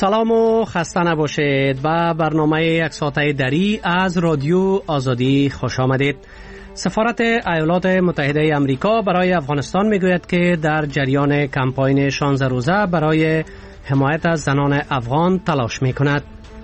سلام و خسته نباشید. به برنامه یک ساعته دری از رادیو آزادی خوش آمدید. سفارت ایالات متحده آمریکا برای افغانستان میگوید که در جریان کمپاین 16 روزه برای حمایت از زنان افغان تلاش میکند.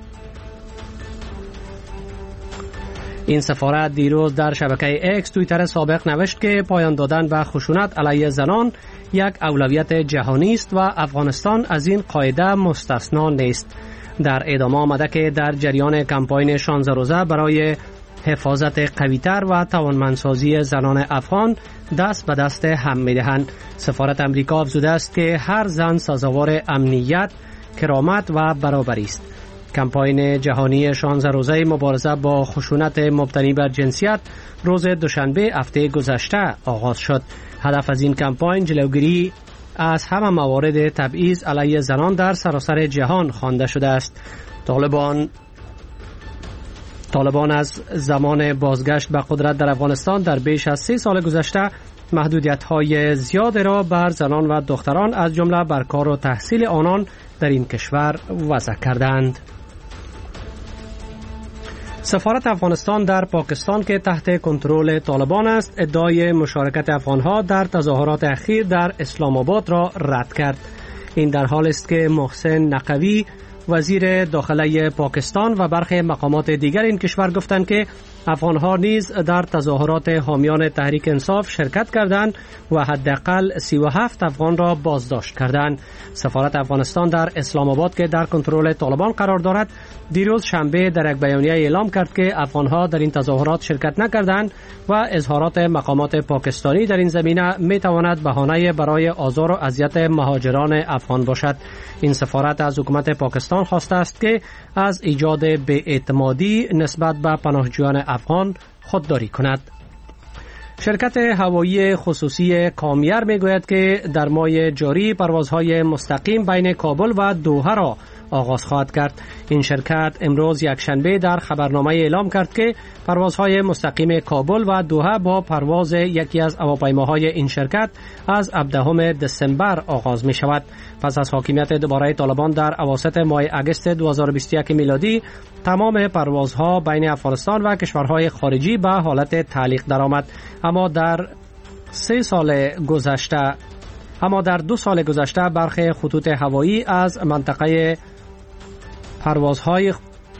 این سفارت دیروز در شبکه اکس توییتر سابق نوشت که پایان دادن به خشونت علیه زنان یک اولویت جهانی است و افغانستان از این قاعده مستثنا نیست. در ادامه آمده که در جریان کمپاین 16 روزه برای حفاظت قوی‌تر و توانمندسازی زنان افغان دست به دست هم می‌دهند. سفارت آمریکا افزوده است که هر زن سزاوار امنیت، کرامت و برابری است. کمپاین جهانی 16 روزه مبارزه با خشونت مبتنی بر جنسیت روز دوشنبه هفته گذشته آغاز شد. هدف از این کمپاین جلوگیری از همه موارد تبعیض علیه زنان در سراسر جهان خوانده شده است. طالبان از زمان بازگشت به قدرت در افغانستان در بیش از 3 سال گذشته محدودیت‌های زیاد را بر زنان و دختران از جمله بر کار و تحصیل آنان در این کشور وضع کردند. سفارت افغانستان در پاکستان که تحت کنترل طالبان است ادعای مشارکت افغانها در تظاهرات اخیر در اسلام آباد را رد کرد. این در حال است که محسن نقوی وزیر داخله پاکستان و برخی مقامات دیگر این کشور گفتند که افغانها نیز در تظاهرات حامیان تحریک انصاف شرکت کردند و حداقل 37 افغان را بازداشت کردند. سفارت افغانستان در اسلام آباد که در کنترل طالبان قرار دارد دیروز شنبه در یک بیانیه اعلام کرد که افغانها در این تظاهرات شرکت نکردند و اظهارات مقامات پاکستانی در این زمینه میتواند بهانه برای آزار و اذیت مهاجران افغان باشد. این سفارت از حکومت پاکستان خواسته است که از ایجاد بی‌اعتمادی نسبت به پناهجویان افغان خودداری کند. شرکت هوایی خصوصی کامیر میگوید که در ماه جاری پروازهای مستقیم بین کابل و دوحه را آغاز خواهد کرد. این شرکت امروز یکشنبه در خبرنامه اعلام کرد که پروازهای مستقیم کابل و دوحه با پرواز یکی از هواپیماهای این شرکت از 17 دسامبر آغاز می شود. پس از حاکمیت دوباره طالبان در اواسط ماه اگست 2021 میلادی تمام پروازها بین افغانستان و کشورهای خارجی به حالت تعلیق درآمد. اما در 2 سال گذشته برخی خطوط هوایی از منطقه پروازهای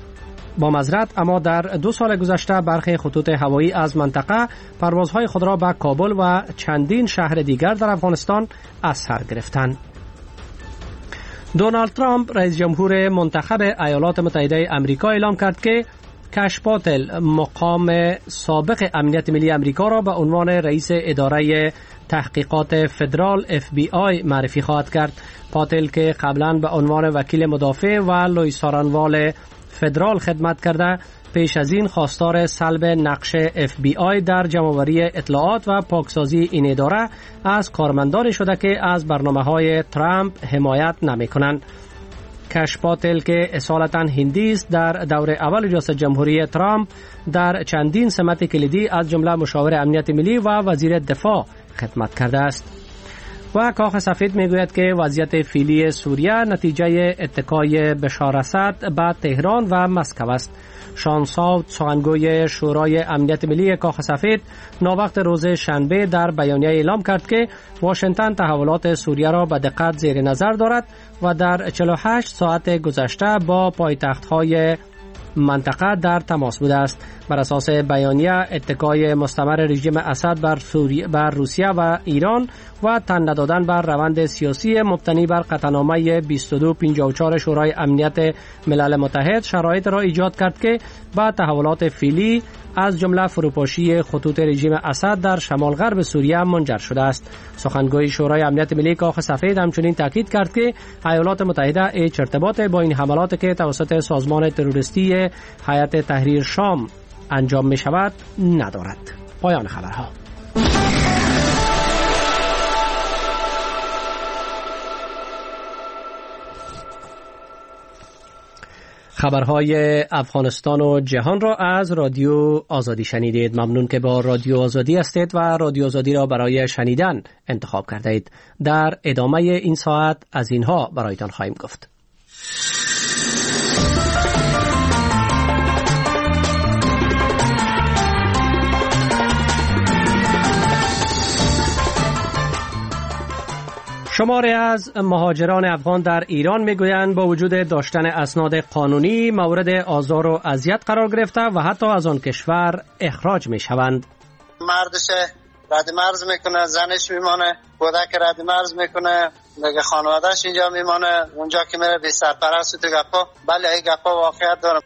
پروازهای خود را به کابل و چندین شهر دیگر در افغانستان از سر گرفتند. دونالد ترامپ رئیس جمهور منتخب ایالات متحده آمریکا اعلام کرد که کش پاتل مقام سابق امنیت ملی آمریکا را به عنوان رئیس اداره تحقیقات فدرال FBI معرفی خواهد کرد. پاتل که قبلا به عنوان وکیل مدافع و لویسارانوال فدرال خدمت کرده پیش از این خواستار سلب نقش FBI در جمع‌آوری اطلاعات و پاکسازی این اداره از کارمندانی شده که از برنامه‌های ترامپ حمایت نمی‌کنند. کش پاتل که اصالتاً هندی است در دور اول ریاست جمهوری ترامپ در چندین سمت کلیدی از جمله مشاور امنیت ملی و وزیر دفاع خدمت کرده است. و کاخ سفید میگوید که وضعیت فعلی سوریه نتیجه اتکای بشار اسد به تهران و مسکو است. شان ساوت سخنگوی شورای امنیت ملی کاخ سفید ناوقت روز شنبه در بیانیه اعلام کرد که واشنگتن تحولات سوریه را به دقت زیر نظر دارد و در 48 ساعت گذشته با پایتخت‌های منطقه در تماس بوده است. بر اساس بیانیه اتکای مستمر رژیم اسد بر روسیه و ایران و تن ندادن بر روند سیاسی مبتنی بر قطعنامه 2254 شورای امنیت ملل متحد شرایط را ایجاد کرد که با تحولات فعلی از جمله فروپاشی خطوط رژیم اسد در شمال غرب سوریه منجر شده است. سخنگوی شورای امنیت ملی کاخ سفید همچنین تاکید کرد که ایالات متحده هیچ ارتباطی با این حملات که توسط سازمان تروریستی هیئت تحریر شام انجام می شود ندارد. پایان خبرها. خبرهای افغانستان و جهان را از رادیو آزادی شنیدید. ممنون که با رادیو آزادی هستید و رادیو آزادی را برای شنیدن انتخاب کرده اید. در ادامه این ساعت از اینها برایتان خواهیم گفت. شماری از مهاجران افغان در ایران میگویند با وجود داشتن اسناد قانونی مورد آزار و اذیت قرار گرفته و حتی از آن کشور اخراج میشوند. مردش رد مرز میکنه، زنش میمانه، کودک رد مرز میکنه، دیگه خانوادهش اینجا میمانه، اونجا که میره بی سرپرست تو گپا. بله این گپا واقعیت داره.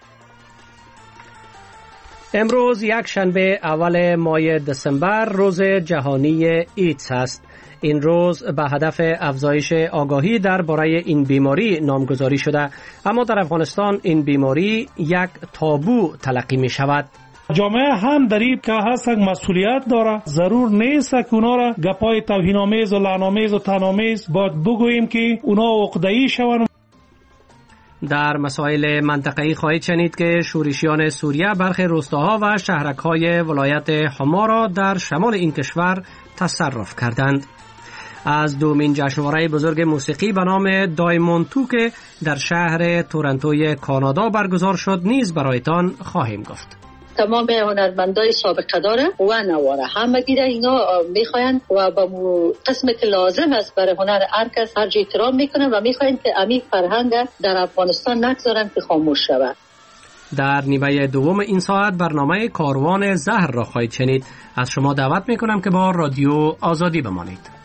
امروز یک شنبه اول ماه دسامبر روز جهانی ایدز است. این روز به هدف افزایش آگاهی درباره این بیماری نامگذاری شده، اما در افغانستان این بیماری یک تابو تلقی می شود. جامعه هم در این که هستن مسئولیت داره. ضرور نیست که اونا را گپای توهین‌آمیز و لعن‌آمیز و طعن‌آمیز باید بگوییم که اونا عقده‌ای شوند. در مسائل منطقه‌ای خواهید شنید که شورشیان سوریه برخی روستاها و شهرک‌های ولایت حما را در شمال این کشور تصرف کردند. از دومین جشنواره بزرگ موسیقی به نام دایموند 2 که در شهر تورنتوی کانادا برگزار شد نیز برایتان خواهیم گفت. تمام هنرمندای سابقه داره و نواره همه دیده اینا میخواین و با قسم که لازم است برای هنر هر کس هر جای احترام میکنن و میخواین که امی فرهنگ در افغانستان نگذارن که خاموش شود. در نیمه دوم این ساعت برنامه کاروان زهر را خواهید شنید. از شما دعوت میکنم که با رادیو آزادی بمانید.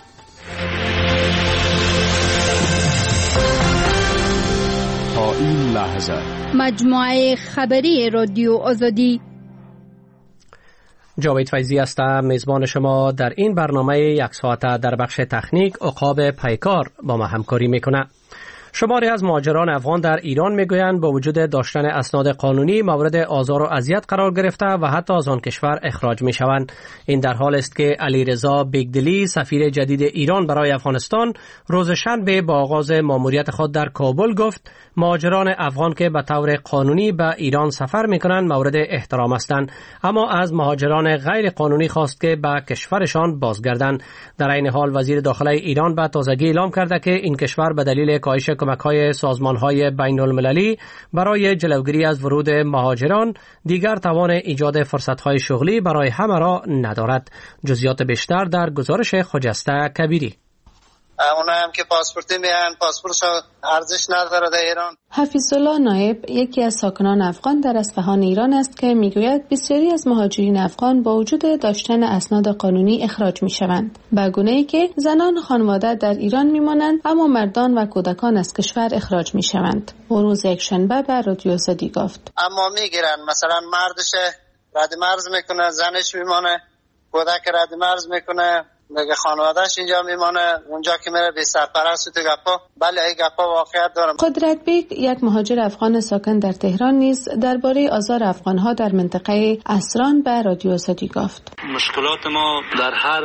تا این لحظه مجموعه خبری رادیو آزادی. جاوید فیضی هستم، میزبان شما در این برنامه یک ساعته. در بخش تکنیک عقاب پیکار با ما همکاری میکنه. شماری از مهاجران افغان در ایران میگویند با وجود داشتن اسناد قانونی مورد آزار و اذیت قرار گرفته و حتی از آن کشور اخراج میشوند. این در حال است که علیرضا بیگدلی سفیر جدید ایران برای افغانستان روز شنبه با آغاز ماموریت خود در کابل گفت مهاجران افغان که به طور قانونی به ایران سفر میکنند مورد احترام هستند، اما از مهاجران غیر قانونی خواست که به کشورشان بازگردند. در این حال وزیر داخله ایران به تازگی اعلام کرده که این کشور به دلیل کاهش کمک‌های سازمان‌های بین‌المللی برای جلوگیری از ورود مهاجران دیگر توان ایجاد فرصت‌های شغلی برای همه را ندارد. جزئیات بیشتر در گزارش خجسته کبیری. اونا هم که پاسپورتی میان پاسپورتش ارزش نداره در ایران. حفیظالله نایب یکی از ساکنان افغان در اصفهان ایران است که میگوید بسیاری از مهاجرین افغان با وجود داشتن اسناد قانونی اخراج میشوند، به گونه‌ای که زنان خانواده در ایران میمانند اما مردان و کودکان از کشور اخراج میشوند. او روز یکشنبه به رادیو آزادی گفت اما میگیرن، مثلا مردش رد مرز میکنه، زنش میمانه، کودک رد مرز میکنه، دیگه خانوادهش اینجا میمانه، اونجا که میره بی سرپرست تو گپا. بله این گپا واقعیت داره. قدرت بیگ یک مهاجر افغان ساکن در تهران نیز درباره آزار افغانها در منطقه اسران به رادیو آزادی گفت مشکلات ما در هر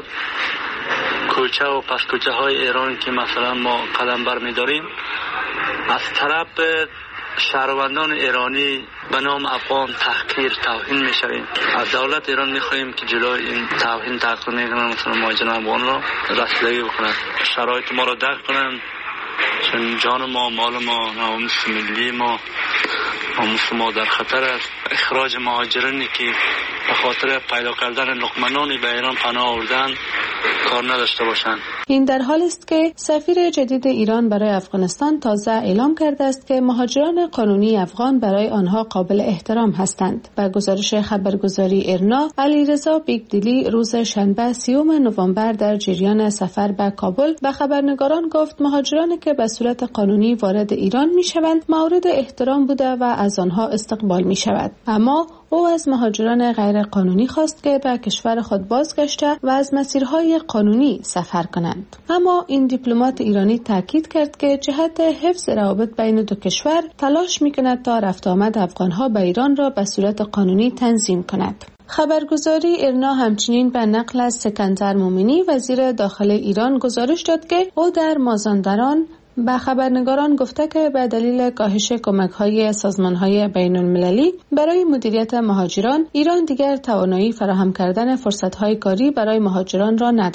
کوچه و پس کوچه های ایران که مثلا ما قدم برمیداریم از طرف شهروندان ایرانی به نام افغان تحقیر توهین میشویم. از دولت ایران میخواهیم که جلوی این توهین تحقیر میکنن مثلا مهاجران افغان را رسیدگی بکنن، شرایط ما را درک کنن، چون جان ما، مال ما، ناموس ملی ما، ناموس ما در خطر است. اخراج مهاجرانی که به خاطر پیدا کردن لقمه‌نانی به ایران پناه آوردن کار نداشته باشند. این در حال است که سفیر جدید ایران برای افغانستان تازه اعلام کرده است که مهاجران قانونی افغان برای آنها قابل احترام هستند. با گزارش خبرگزاری ایرنا، علیرضا بیگدلی روز شنبه 30 نوامبر در جریان سفر به کابل به خبرنگاران گفت مهاجرانی که به صورت قانونی وارد ایران میشوند مورد احترام بوده و از آنها استقبال می شود. اما او از مهاجران غیر قانونی خواست که به کشور خود بازگشته و از مسیرهای قانونی سفر کنند. اما این دیپلمات ایرانی تاکید کرد که جهت حفظ روابط بین دو کشور تلاش می‌کند تا رفت آمد افغان‌ها به ایران را به صورت قانونی تنظیم کند. خبرگزاری ایرنا همچنین به نقل از سکندر مومنی وزیر داخل ایران گزارش داد که او در مازندران به خبرنگاران گفته که به دلیل کاهش کمک‌های سازمان‌های بین‌المللی برای مدیریت مهاجران، ایران دیگر توانایی فراهم کردن فرصت‌های کاری برای مهاجران را ندارد.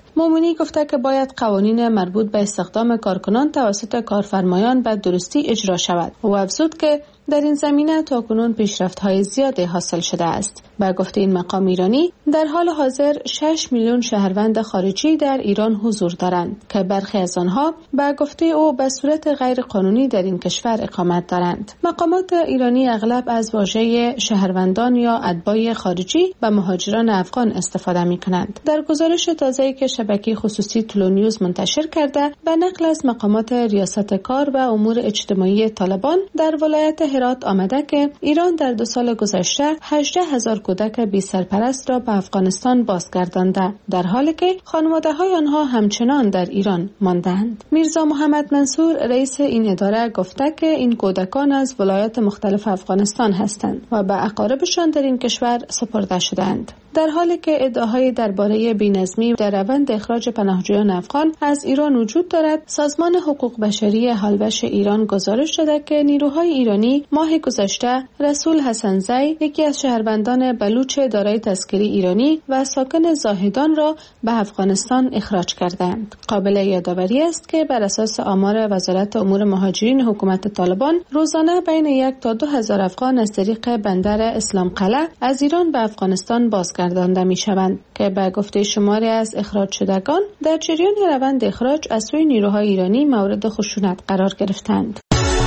مومنی گفته که باید قوانین مربوط به استخدام کارکنان توسط کارفرمایان به درستی اجرا شود و افزود که در این زمینه تاکنون پیشرفت‌های زیادی حاصل شده است. با گفته این مقام ایرانی، در حال حاضر 6 میلیون شهروند خارجی در ایران حضور دارند که برخی از آنها با گفته او به صورت غیر قانونی در این کشور اقامت دارند. مقامات ایرانی اغلب از واژه شهروندان یا اتباع خارجی و مهاجران افغان استفاده می‌کنند. در گزارش تازه‌ای که شبکه خصوصی تلونیوز منتشر کرده، به نقل از مقامات ریاست کار و امور اجتماعی طالبان در ولایت هرات آمده که ایران در 2 سال گذشته 18,000 کودک بی سرپرست را به افغانستان بازگردانده، در حالی که خانواده‌های آنها همچنان در ایران ماندند. میرزا محمد منصور رئیس این اداره گفته که این کودکان از ولایات مختلف افغانستان هستند و به اقاربشان در این کشور سپرده شدند. در حالی که ادعاهای درباره بی‌نظمی در روند اخراج پناهجویان افغان از ایران وجود دارد، سازمان حقوق بشری هالوش ایران گزارش داده که نیروهای ایرانی ماه گذشته رسول حسن‌زی، یکی از شهروندان بلوچ دارای تذکره ایرانی و ساکن زاهدان را به افغانستان اخراج کردند. قابل یادآوری است که بر اساس آمار وزارت امور مهاجرین حکومت طالبان، روزانه بین 1 تا 2 هزار افغان از طریق بندر اسلام قلعه از ایران به افغانستان بازگردانده می‌شوند که به گفته شماری از اخراج شدگان در جریان روند اخراج از سوی نیروهای ایرانی مورد خشونت قرار گرفتند.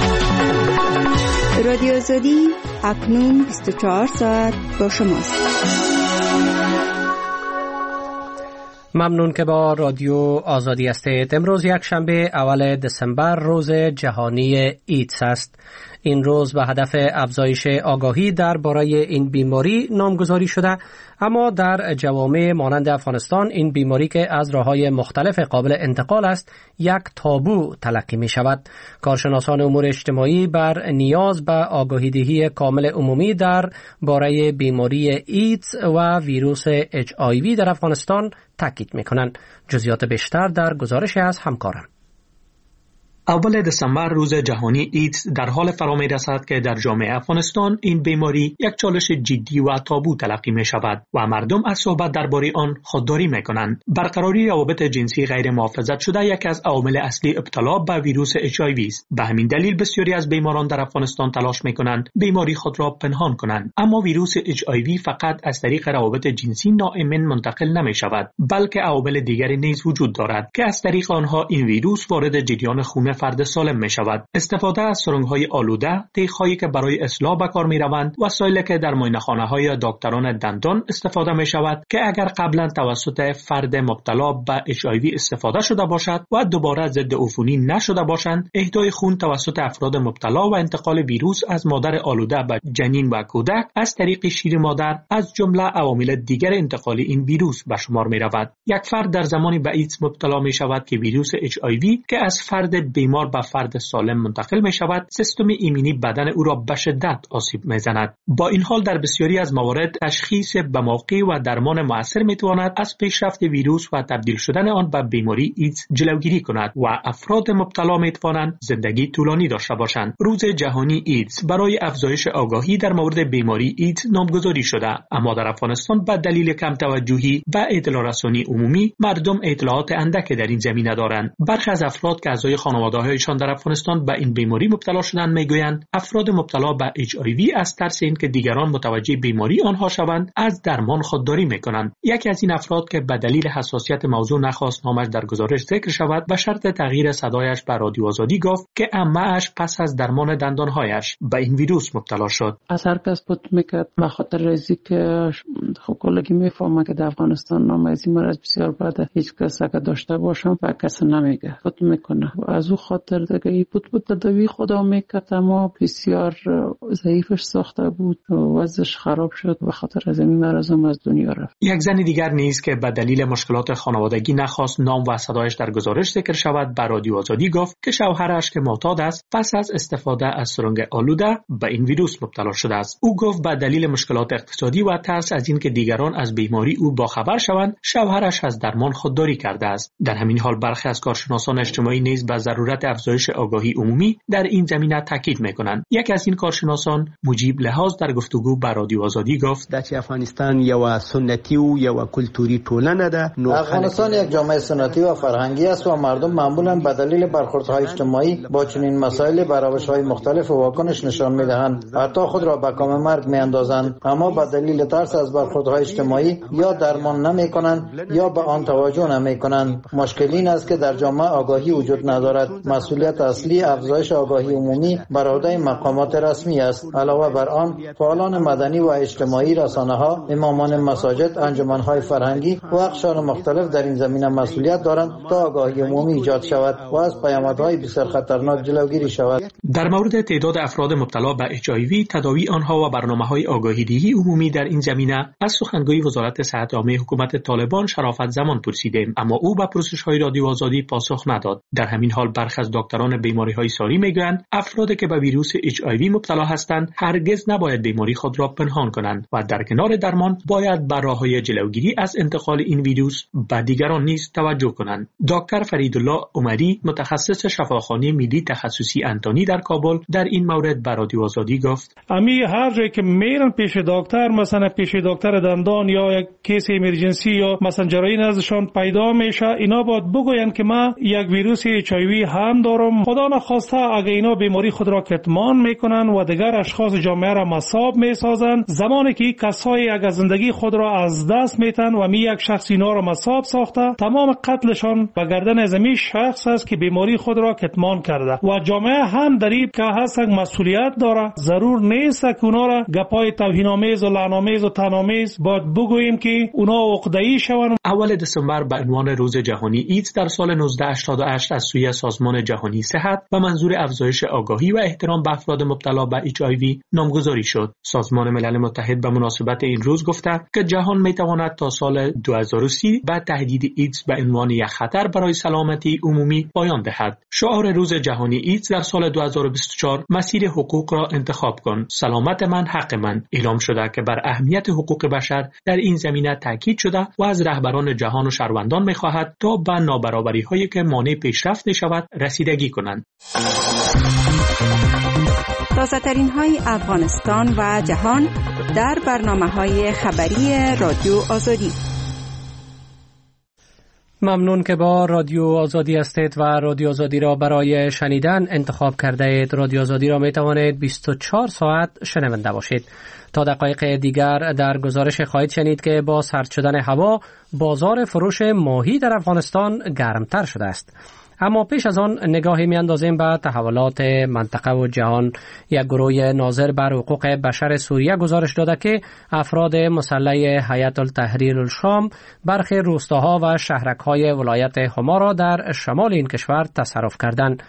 رادیو آزادی اکنون 24 ساعت با شماست. ممنون که با رادیو آزادی هستید. امروز یک شنبه اول دسامبر روز جهانی ایدز است. این روز به هدف افزایش آگاهی درباره این بیماری نامگذاری شده، اما در جوامع مانند افغانستان این بیماری که از راه‌های مختلف قابل انتقال است یک تابو تلقی می شود. کارشناسان امور اجتماعی بر نیاز به آگاهی‌دهی کامل عمومی در باره بیماری ایدز و ویروس HIV در افغانستان تاکید می کنند. جزئیات بیشتر در گزارش از همکارم. اول دسامبر روز جهانی ایدز در حال فرا می رسد که در جامعه افغانستان این بیماری یک چالش جدی و تابو تلقی می شود و مردم از صحبت درباره آن خودداری می کنند. برقراری روابط جنسی غیر محافظت شده یکی از عوامل اصلی ابتلا به ویروس HIV است. به همین دلیل بسیاری از بیماران در افغانستان تلاش می کنند بیماری خود را پنهان کنند. اما ویروس HIV فقط از طریق روابط جنسی ناامن منتقل نمی شود، بلکه عوامل دیگری نیز وجود دارد که از طریق آنها این ویروس وارد جریان خون فرد سالم می شود. استفاده از سرنگ‌های آلوده، تیغ‌هایی که برای اصلاح به کار می روند، وسایلی که در معاینه‌خانه‌های دکتران دندان استفاده می شود که اگر قبلا توسط فرد مبتلا به HIV استفاده شده باشد و دوباره ضد عفونی نشده باشند، اهدای خون توسط افراد مبتلا و انتقال ویروس از مادر آلوده به جنین و کودک از طریق شیر مادر از جمله عوامل دیگر انتقال این ویروس به شمار می رود. یک فرد در زمانی به ایدز مبتلا می شود که ویروس HIV که از فرد بیمار به فرد سالم منتقل می شود، سیستم ایمنی بدن او را به شدت آسیب می زند. با این حال در بسیاری از موارد تشخیص به موقع و درمان مؤثر می تواند از پیشرفت ویروس و تبدیل شدن آن به بیماری ایدز جلوگیری کند و افراد مبتلا می توانند زندگی طولانی داشته باشند. روز جهانی ایدز برای افزایش آگاهی در مورد بیماری ایدز نامگذاری شده، اما در افغانستان به دلیل کم توجهی به اطلاع رسانی عمومی مردم اطلاعات اندکی در این زمینه دارند. برخی از افراد که اعضای خانواده‌هایشان در افغانستان به این بیماری مبتلا شدند میگویند افراد مبتلا به HIV از ترس اینکه دیگران متوجه بیماری آنها شوند از درمان خودداری میکنند. یکی از این افراد که به دلیل حساسیت موضوع نخواست نامش در گزارش ذکر شود به شرط تغییر صدایش به رادیو آزادی گفت که عمه‌اش پس از درمان دندانهایش به این ویروس مبتلا شد. از هر کس بود میکرد به خاطر ریزی که خب کلگی میفهمه که در افغانستان نام از این مرض بسیار بده، هیچ کس اگه داشته باشم و کس نمیگه خود میکنه و از او خاطر دیگه ای بود تداوی خدا میکرد، اما بسیار ضعیفش ساخته بود و وضعش خراب شد و خاطر از این مرض هم از دنیا رفت. یک زن دیگر نیز که به دلیل مشکلات خانوادگی نخواست نام و صدایش در گزارش ذکر شود به رادیو آزادی گفت که شوهرش که معتاد است پس از استفاده از سرنگ آلوده به این ویروس مبتلا شده است. او گفت به دلیل مشکلات اقتصادی و ترس از اینکه دیگران از بیماری او باخبر شوند شوهرش از درمان خودداری کرده است. در همین حال برخی از کارشناسان اجتماعی نیز به ضرورت ضرورت افزایش آگاهی عمومی در این زمینه تاکید میکنند. یکی از این کارشناسان مجیب لحاظ در گفتگو با رادیو آزادی گفت چې افغانستان یو سنتی و یو کلتوری ټولنه ده. افغانستان یک جامعه سنتی و فرهنگی است و مردم معمولا به دلیل برخوردهای اجتماعی با چنین مسائل به روش‌های مختلف واکنش نشان می‌دهند. حتی خود را به کام مرگ می‌اندازند، اما به دلیل ترس از برخوردهای اجتماعی یا درمان نمی‌کنند یا به آن توجه نمی‌کنند. مشکل این است که در جامعه آگاهی وجود ندارد. مسئولیت اصلی افزایش آگاهی عمومی بر عهده مقامات رسمی است. علاوه بر آن فعالان مدنی و اجتماعی، رسانه‌ها، امامان مساجد، انجمن‌های فرهنگی و اقشار مختلف در این زمینه مسئولیت دارند تا آگاهی عمومی ایجاد شود و از پیامدهای بسیار خطرناک جلوگیری شود. در مورد تعداد افراد مبتلا به HIV، تداوی آنها و برنامه‌های آگاهی‌دهی عمومی در این زمینه از سخنگوی وزارت صحت عامه حکومت طالبان شرافت زمان پرسیدیم، اما او به پرسش‌های رادیو آزادی پاسخ نداد. در همین حال برخی از دکتران بیماری‌های ساری می‌گویند افرادی که به ویروس HIV مبتلا هستند هرگز نباید بیماری خود را پنهان کنند و در کنار درمان باید بر راه‌های جلوگیری از انتقال این ویروس به دیگران نیز توجه کنند. دکتر فریدالله عمری، متخصص شفاخانه ملی تخصصی انتونی در کابل، در این مورد به رادیو آزادی گفت: هر جایی که میرن پیش دکتر، مثلا پیش دکتر دندان یا یک کیس امرجنسی یا مثلا جراحی نزدشان پیدا میشه، اینا باید بگوین که من یک ویروس HIV هم دارم. خدا نخواسته اگه اینا بیماری خود را کتمان میکنن و دیگر اشخاص جامعه را مصاب میسازن، زمانی که کسایی اگه زندگی خود را از دست میتن و یک شخص اینا را مصاب ساخته، تمام قتلشان به گردن از این شخص است که بیماری خود را کتمان کرده و جامعه هم در این که هست مسئولیت داره. ضرور نیست که اونا را گپای توهین‌آمیز و لعن‌آمیز و طعن‌آمیز باید بگوییم که اونا عقده‌ای شوند. اول دسامبر به عنوان روز جهانی ایدز در سال 1988 از سوی سازمان جهانی صحت و منظور افزایش آگاهی و احترام به افراد مبتلا به HIV نامگذاری شد. سازمان ملل متحد به مناسبت این روز گفته که جهان میتواند تا سال 2030 به تهدید ایدز به عنوان یک خطر برای سلامتی عمومی پایان دهد. شعار روز جهانی ایدز در سال 2024 مسیر حقوق را انتخاب کن، سلامت من حق من اعلام شده که بر اهمیت حقوق بشر در این زمینه تاکید شده و از رهبران جهان و شهروندان می‌خواهد تا به نابرابری‌هایی که مانع پیشرفت می‌شود رسیدگی کنند. تازه‌ترین های افغانستان و جهان در برنامه‌های خبری رادیو آزادی. ممنون که با رادیو آزادی هستید و رادیو آزادی را برای شنیدن انتخاب کرده اید. رادیو آزادی را می توانید 24 ساعت شنونده باشید. تا دقایق دیگر در گزارش خواهید شنید که با سرد شدن هوا بازار فروش ماهی در افغانستان گرمتر شده است. اما پیش از آن نگاهی میاندازیم به تحولات منطقه و جهان. یک گروه ناظر بر حقوق بشر سوریه گزارش داده که افراد مسلح هیئت التحریر الشام برخی روستاها و شهرک‌های ولایت حما را در شمال این کشور تصرف کردند.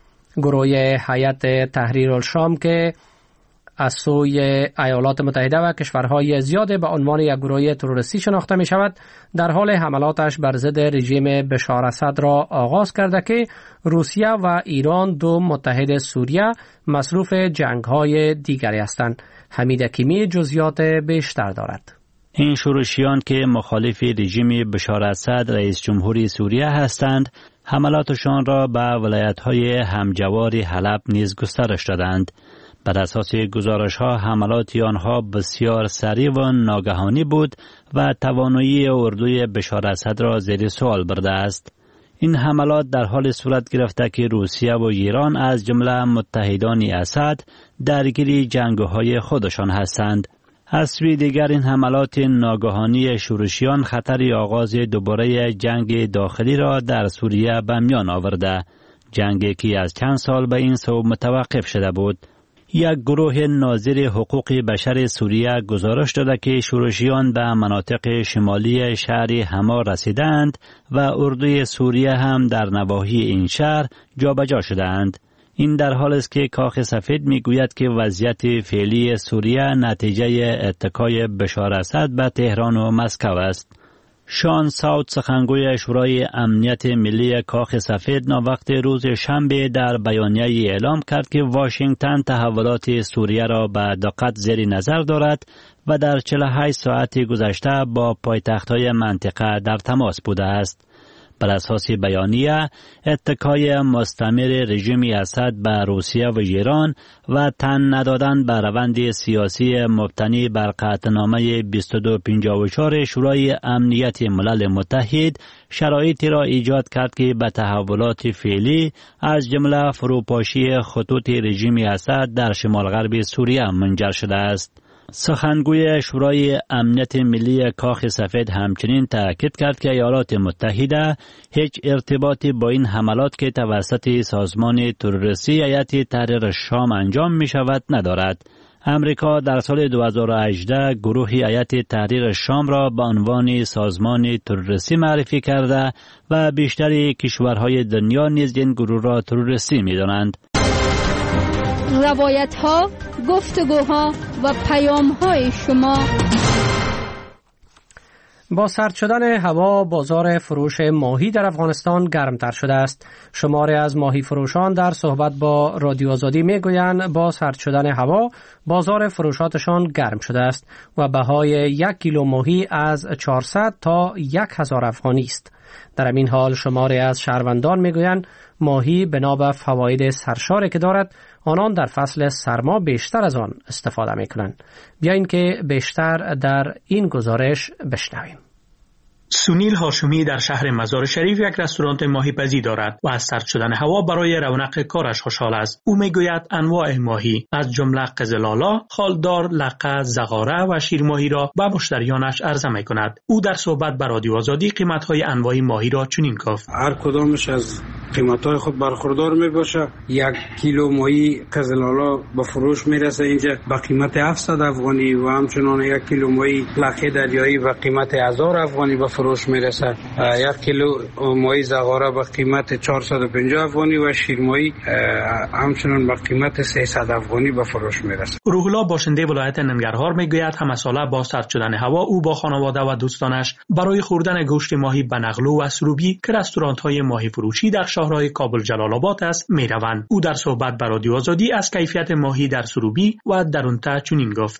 گروه هیئت تحریر الشام که از سوی ایالات متحده و کشورهای زیاده به عنوان یک گروه تروریستی شناخته می شود، در حال حملاتش بر ضد رژیم بشار اسد را آغاز کرده که روسیه و ایران دو متحد سوریه مصروف جنگ‌های دیگری هستند. حمید حکیمی جزئیات بیشتر دارد. این شورشیان که مخالف رژیم بشار اسد رئیس جمهوری سوریه هستند، حملاتشان را به ولایت‌های همجوار حلب نیز گسترش دادند. بر اساس گزارش‌ها حملات آنها بسیار سریع و ناگهانی بود و توانایی اردوی بشار اسد را زیر سوال برده است. این حملات در حال صورت گرفته که روسیه و ایران از جمله متحدان اسد درگیر جنگ‌های خودشان هستند. از سوی دیگر این حملات ناگهانی شورشیان خطر آغاز دوباره جنگ داخلی را در سوریه به میان آورده، جنگی که از چند سال به این سو متوقف شده بود. یک گروه ناظر حقوق بشر سوریه گزارش داده که شورشیان به مناطق شمالی شهر حما رسیدند و اردوی سوریه هم در نواحی این شهر جابجا شدند. این در حالی است که کاخ سفید میگوید که وضعیت فعلی سوریه نتیجه اتکای بشار اسد به تهران و مسکو است. شان ساوت، سخنگوی شورای امنیت ملی کاخ سفید، ناوقت روز شنبه در بیانیه اعلام کرد که واشنگتن تحولات سوریه را به دقت زیر نظر دارد و در 48 ساعت گذشته با پایتخت‌های منطقه در تماس بوده است. بر اساس بیانیه اتکای مستمر رژیم اسد به روسیه و ایران و تن ندادن به روند سیاسی مبتنی بر قطعنامه 2254 شورای امنیت ملل متحد شرایطی را ایجاد کرد که به تحولات فعلی از جمله فروپاشی خطوط رژیم اسد در شمال غرب سوریه منجر شده است. سخنگوی شورای امنیت ملی کاخ سفید همچنین تاکید کرد که ایالات متحده هیچ ارتباطی با این حملات که توسط سازمان تروریستی هیئت تحریر شام انجام می شود ندارد. امریکا در سال 2018 گروه هیئت تحریر شام را به عنوان سازمان تروریستی معرفی کرده و بیشتر کشورهای دنیا نیز این گروه را تروریستی می دانند. روایت‌ها، گفتگوها و پیام‌های شما. با سرد شدن هوا بازار فروش ماهی در افغانستان گرمتر شده است. شماری از ماهی فروشان در صحبت با رادیو آزادی میگویند با سرد شدن هوا بازار فروشاتشان گرم شده است و بهای 1 کیلو ماهی از 400 تا 1000 افغانی است. در این حال شماری از شهروندان میگویند ماهی بنا به فواید سرشاری که دارد آنان در فصل سرما بیشتر از آن استفاده میکنند. بیایید که بیشتر در این گزارش بشنویم. سونیل هاشمی در شهر مزار شریف یک رستوران ماهی پزی دارد و از سرد شدن هوا برای رونق کارش خوشحال است. او میگوید انواع ماهی از جمله قزلالا، خالدار، لقه، زغاره و شیرماهی را به مشتریانش عرضه میکند. او در صحبت با رادیو آزادی قیمت‌های انواع ماهی را چنین گفت: هر کدامش از قیمت‌های خود برخوردار میباشه. 1 کیلو ماهی قزلالا به فروش میرسه اینجا به قیمت 700 افغانی و همچنان 1 کیلو ماهی لقه دریایی به قیمت 1000 افغانی به فروش میرسه. 1 کیلو ماهی زغاره به قیمت 450 افغانی و شیرماهی همچنان به قیمت 300 افغانی به فروش میرسه. روح الله باشنده ولایت ننگرهار میگوید همه ساله با سرد شدن هوا او با خانواده و دوستانش برای خوردن گوشت ماهی به نغلو و سروبی که رستوران‌های ماهی فروشی در شهرهای کابل جلال آباد است میروند. او در صحبت با رادیو آزادی از کیفیت ماهی در سروبی و درونتا چنین گفت: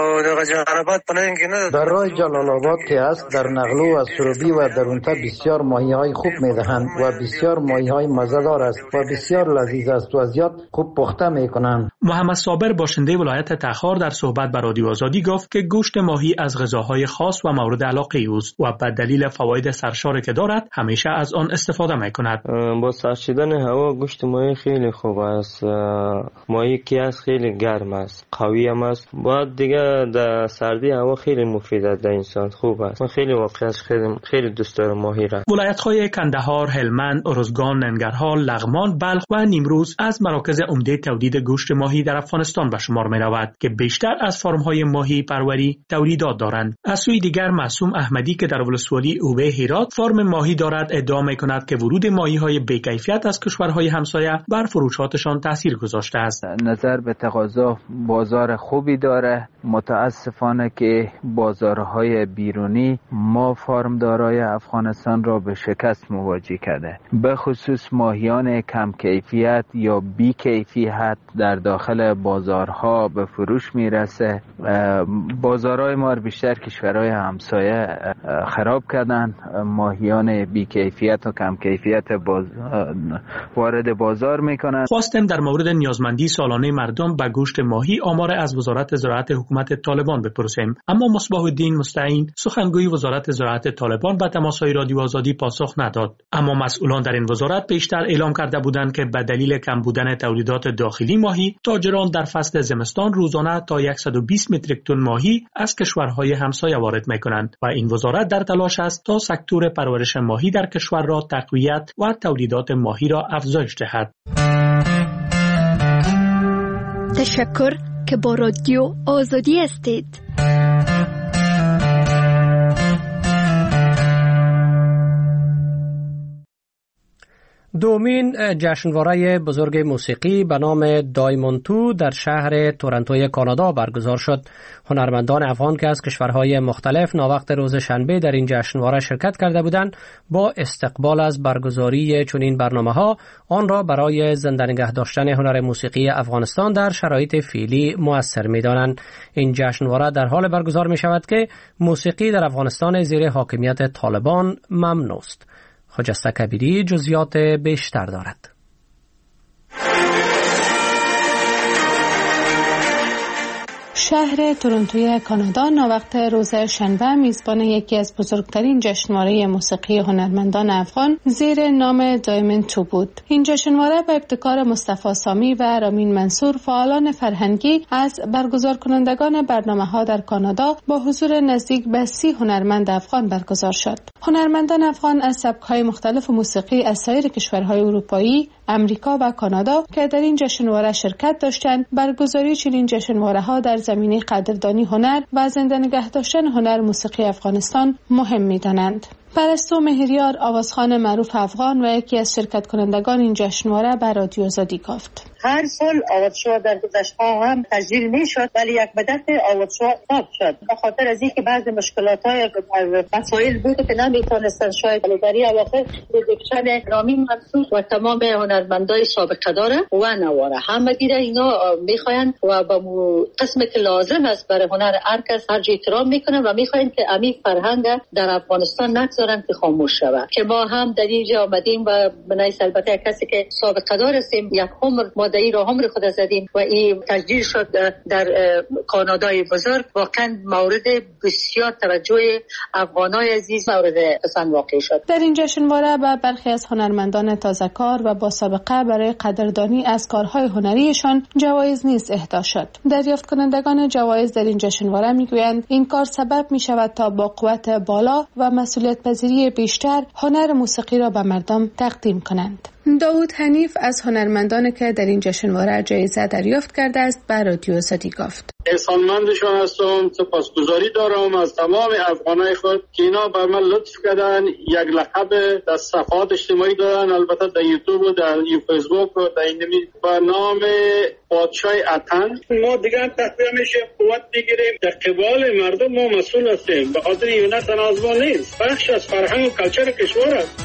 در راه جلال آباد که است در نغلو و سروبی و درونتا بسیار ماهی‌های خوب می‌دهند و بسیار ماهی‌های مزه‌دار است و بسیار لذیذ است و زیاد خوب پخته می‌کنند. محمد صابر باشنده ولایت تخار در صحبت با رادیو آزادی گفت که گوشت ماهی از غذاهای خاص و مورد علاقه اوست و به دلیل فواید سرشاری که دارد همیشه از آن استفاده می‌کند. با سرد شدن هوا گوشت ماهی خیلی خوب است. ماهی که است خیلی گرم است، قوی هم است. بعد دیگه در سردی هوا خیلی مفید است، انسان خوب است. من خیلی واقعا خیلی دوست دارم ماهی را. ولایت‌های کندهار، هلمند، ارزگان، ننگرهار، لغمان، بلخ و نیمروز از مراکز عمده تولید گوشت ماهی در افغانستان به شمار می‌رود که بیشتر از فارم‌های ماهی پروری تولیدات دارند. از سوی دیگر معصوم احمدی که در ولسوالی اوبه هرات فارم ماهی دارد ادعا می‌کند که ورود ماهی‌های بی‌کیفیت از کشورهای همسایه بر فروشاتشان تاثیر گذاشته است. نظر به تقاضا بازار خوبی داره. متاسفانه که بازارهای بیرونی ما فارمدارای افغانستان را به شکست مواجه کرده. به خصوص ماهیان کم کیفیت یا بی کیفیت در داخل بازارها به فروش میرسه. بازارهای ما بیشتر کشورهای همسایه خراب کردن. ماهیان بی کیفیت و کم کیفیت وارد بازار میکنن. خواستم در مورد نیازمندی سالانه مردم به گوشت ماهی آمار از وزارت زراعت حکومت طالبان بپرسیم، اما مصباح الدین مستعین سخنگوی وزارت زراعت طالبان به تماس‌های رادیو آزادی پاسخ نداد. اما مسئولان در این وزارت پیشتر اعلام کرده بودند که به دلیل کم بودن تولیدات داخلی ماهی تاجران در فصل زمستان روزانه تا 120 متریک تن ماهی از کشورهای همسایه وارد میکنند و این وزارت در تلاش است تا سکتور پرورش ماهی در کشور را تقویت و تولیدات ماهی را افزایش دهد. تشکر که با رادیو آزادی هستید. دومین جشنواره بزرگ موسیقی به نام دایمونتو در شهر تورنتوی کانادا برگزار شد. هنرمندان افغان که از کشورهای مختلف ناوقت روز شنبه در این جشنواره شرکت کرده بودند با استقبال از برگزاری چنین برنامه‌ها آن را برای زنده نگه داشتن هنر موسیقی افغانستان در شرایط فعلی مؤثر می‌دانند. این جشنواره در حال برگزار می‌شود که موسیقی در افغانستان زیر حاکمیت طالبان ممنوع است. خجسته کبیری جزئیات بیشتر دارد. شهر تورنتوی کانادا ناوقت روز شنبه میزبان یکی از بزرگترین جشنواره موسیقی هنرمندان افغان زیر نام دایموند 2 بود. این جشنواره به ابتکار مصطفی سامی و رامین منصور، فعالان فرهنگی از برگزار کنندگان برنامه‌ها در کانادا با حضور نزدیک به 30 هنرمند افغان برگزار شد. هنرمندان افغان از سبک‌های مختلف موسیقی از سایر کشورهای اروپایی، امریکا و کانادا که در این جشنواره شرکت داشتند، برگزاری چنین جشنواره‌ها در زمینه قدردانی هنر و زنده نگه داشتن هنر موسیقی افغانستان مهم می‌دانند. پرستو مهریار، آوازخوان معروف افغان و یکی از شرکت کنندگان این جشنواره به رادیو آزادی گفت: هر سال آوازشو در گذشته‌ها هم تجلیل می‌شد، ولی یک مدت آوازشو استاپ شد به خاطر از اینکه بعضی مشکلات‌های مسائل بود که نمی‌تونستن شاید در اواخر پروداکشن رامین منصور و تمام هنرمندای سابقه داره و نواره همه دیره اینا می‌خواین و با قسمی که لازم است برای هنر هر کس هر جا احترام می‌کنه و می‌خواین که امی فرهنگ در افغانستان نگذارن که خاموش شود. که ما هم در اینجا آمدیم و بنای البته کسی که سابقه دار هستیم یک عمر ماده‌ای را عمر خود زدیم و این تجلیل شد در کانادای بزرگ. واقعا مورد بسیار توجه افغانای عزیز مورد پسند واقع شد. در این جشنواره به برخی از هنرمندان تازه‌کار و با سابقه برای قدردانی از کارهای هنریشان جوایز نیز اهدا شد. دریافت کنندگان جوایز در این جشنواره میگویند این کار سبب می شود تا با قوت بالا و مسئولیت پذیری بیشتر هنر موسیقی را به مردم تقدیم کنند. داوود حنیف از هنرمندان که در این جشنواره جایزه دریافت کرده است به رادیو آزادی گفت: احسانمندشان هستم، سپاسگزاری دارم از تمام افغانای خود که اینا بر من لطف کردن، یک لقب در صفحات اجتماعی دادن، البته در یوتیوب و در فیسبوک و در این با نام پادشاه اتن. ما دیگه تقویه میشه قوت بگیریم، در قبال مردم ما مسئول هستیم، به خاطر اینا تنازع نیست، بخش از فرهنگ و کلچر کشور است.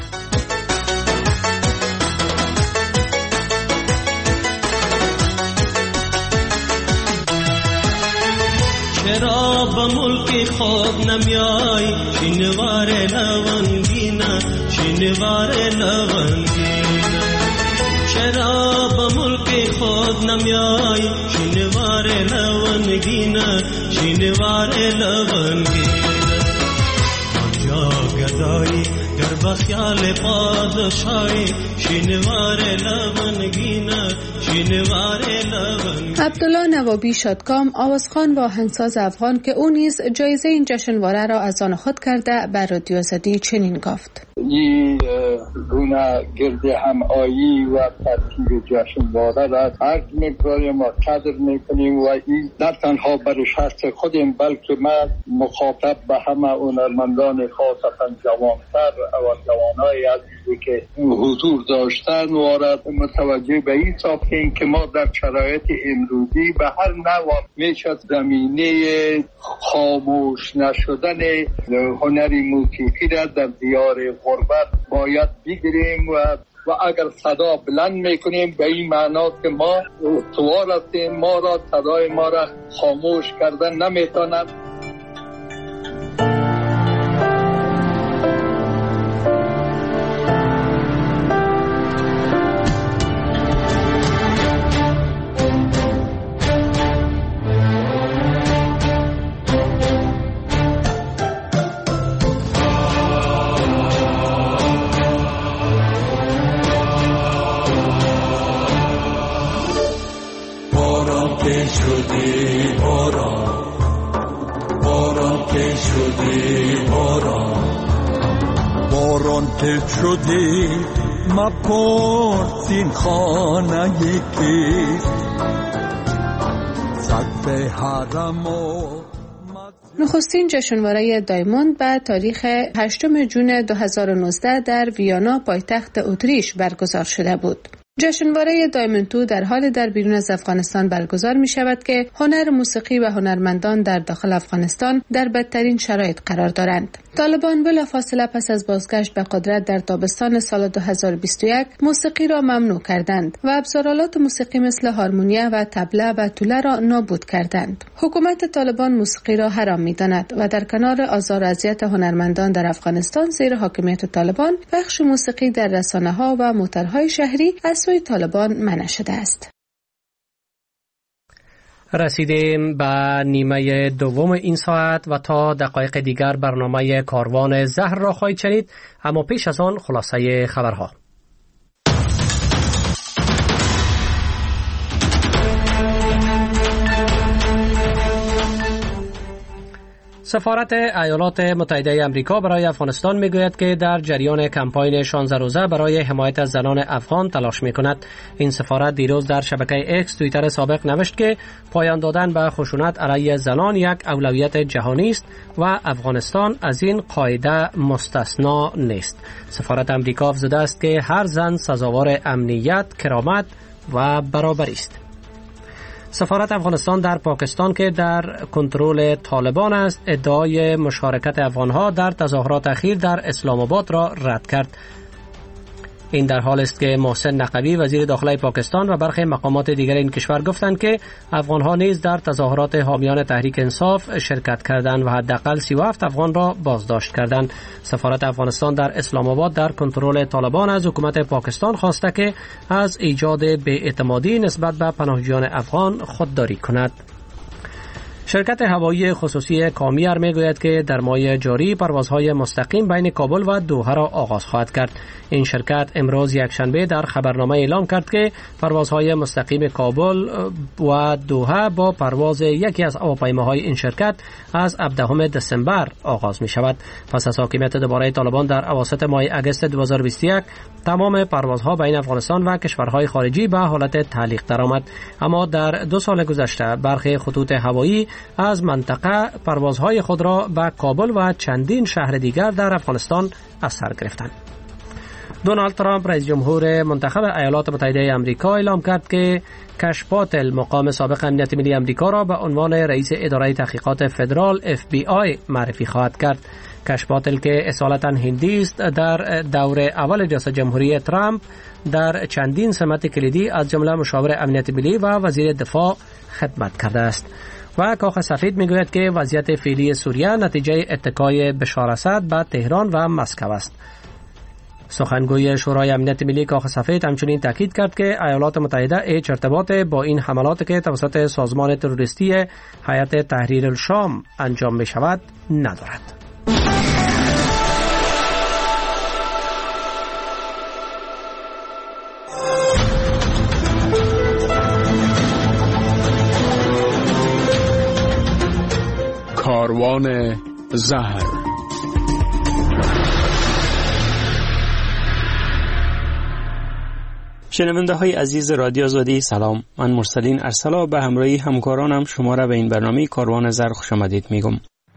چرا به ملک خود نمیای شینوار لونگینا شینوار لونگینا چرا به ملک خود نمیای شینوار لونگینا شینوار لونگینا آنجا گدایی گر بخیال پادشاهی شینوار لونگینا شینوار لونگینا. عبدالله نوابی شادکام، آوازخوان و آهنگساز افغان که او نیز جایزه این جشنواره را از آن خود کرده، بر رادیو آزادی چنین گفت: این گونه گرد همایی و ترتیب جشنواره را عرض می‌کنیم و قدر می‌کنیم و این نه تنها برای شخص خودم بلکه من مخاطب به همه هنرمندان خاصتا جوانتر و جوانای عزیزی که حضور داشتن و متوجه به این ساختیم که ما در شرایط امروزی به هر نوع میشد زمینه خاموش نشدن هنری موسیقی را در دیار غربت باید بگیریم و اگر صدا بلند میکنیم به این معناست که ما استوار هستیم، ما را صدای ما را خاموش کردن نمیتونند. شدی مپرس این خانه یکیست سقف حرم و نخستین جشنواره دایموند به تاریخ 8 جون 2019 در ویانا پایتخت اتریش برگزار شده بود. جشنواره دایموند 2 در حال در بیرون از افغانستان برگزار می شود که هنر موسیقی و هنرمندان در داخل افغانستان در بدترین شرایط قرار دارند. طالبان بلافاصله پس از بازگشت به قدرت در تابستان سال 2021 موسیقی را ممنوع کردند و ابزارالات موسیقی مثل هارمونیه و طبله و توله را نابود کردند. حکومت طالبان موسیقی را حرام می‌داند و در کنار آزار و اذیت هنرمندان در افغانستان زیر حاکمیت طالبان، پخش موسیقی در رسانه‌ها و موترهای شهری از سوی طالبان منع شده است. رسیدیم به نیمه دوم این ساعت و تا دقایق دیگر برنامه کاروان زهر را خواهید شنید، اما پیش از آن خلاصه خبرها. سفارت ایالات متحده آمریکا برای افغانستان میگوید که در جریان کمپاین 16 روزه برای حمایت از زنان افغان تلاش میکند. این سفارت دیروز در شبکه اکس توییتر سابق نوشت که پایان دادن به خشونت علیه زنان یک اولویت جهانی است و افغانستان از این قاعده مستثنا نیست. سفارت آمریکا افزوده است که هر زن سزاوار امنیت، کرامت و برابری است. سفارت افغانستان در پاکستان که در کنترل طالبان است، ادعای مشارکت افغانها در تظاهرات اخیر در اسلام آباد را رد کرد. این در حال است که محسن نقوی وزیر داخلی پاکستان و برخی مقامات دیگر این کشور گفتند که افغانها نیز در تظاهرات حامیان تحریک انصاف شرکت کردند و حداقل 37 افغان را بازداشت کردند. سفارت افغانستان در اسلام آباد در کنترل طالبان از حکومت پاکستان خواسته که از ایجاد بی‌اعتمادی نسبت به پناهجویان افغان خودداری کند. شرکت هوایی خصوصی کامیر میگوید که در ماه جاری پروازهای مستقیم بین کابل و دوحه را آغاز خواهد کرد. این شرکت امروز یکشنبه در خبرنامه اعلام کرد که پروازهای مستقیم کابل و دوحه با پرواز یکی از هواپیماهای این شرکت از 17 دسامبر آغاز می شود. پس از حاکمیت دوباره طالبان در اواسط ماه اگست 2021 تمام پروازها بین افغانستان و کشورهای خارجی به حالت تعلیق درآمد، اما در 2 سال گذشته برخی خطوط هوایی از منطقه پروازهای خود را به کابل و چندین شهر دیگر در افغانستان از سر گرفتند. دونالد ترامپ رئیس جمهور منتخب ایالات متحده آمریکا اعلام کرد که کش پاتل مقام سابق امنیت ملی آمریکا را به عنوان رئیس اداره تحقیقات فدرال FBI معرفی خواهد کرد. کش پاتل که اصالتا هندی است، در دور اول ریاست جمهوری ترامپ در چندین سمت کلیدی از جمله مشاور امنیت ملی و وزیر دفاع خدمت کرده است. و کاخ سفید میگوید که وضعیت فعلی سوریه نتیجه اتکای بشار اسد به تهران و مسکو است. سخنگوی شورای امنیت ملی کاخ سفید همچنین تاکید کرد که ایالات متحده هیچ ارتباط با این حملات که توسط سازمان تروریستی هیئت تحریر الشام انجام می شود ندارد. کاروان زهر. شنونده های عزیز رادیو آزادی، سلام. من مرسلین ارسلا به همراهی همکارانم شما را به این برنامه کاروان زهر خوش آمدید میگم.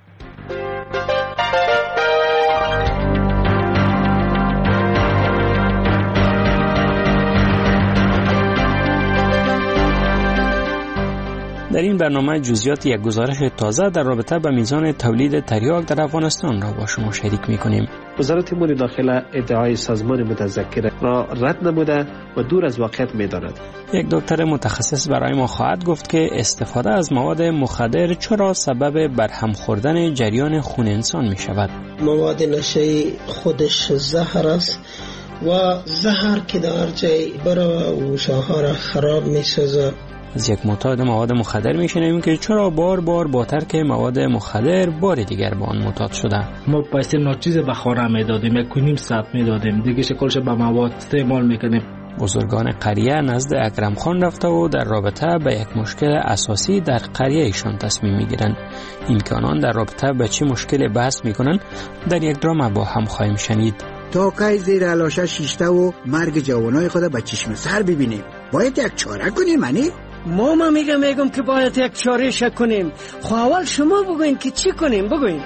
در این برنامه جزئیات یک گزارش تازه در رابطه با میزان تولید تریاک در افغانستان را با شما شریک می‌کنیم. وزارت امور داخله ادعای سازمان متذکر را رد نموده و دور از واقعیت می‌داند. یک دکتر متخصص برای ما خواهد گفت که استفاده از مواد مخدر چرا سبب برهم خوردن جریان خون انسان می‌شود. مواد نشه‌ای خودش زهر است و زهر که در جای برای گوشه‌ها را خراب می‌سازد. از یک معتاد مواد مخدر میشنویم که چرا بار با ترک مواد مخدر بار دیگر با آن معتاد شده. ما پیسه ناچیز به خانه میدادیم، 1.5 ساعت میدادیم، دیگه شکلش به مواد استعمال میکنیم. بزرگان قریه نزد اکرم خان رفته و در رابطه به یک مشکل اساسی در قریه ایشان تصمیم میگیرند. این که آنان در رابطه به چه مشکل بحث میکنند در یک درام با هم خواهیم شنید. تا که زیر علاشه شیشته و مرگ جوانای خود به چشم سر ببینیم، باید یک چاره کنیم. ما میگم که باید یک چاره کنیم. خب اول شما بگوین که چی کنیم، بگوین.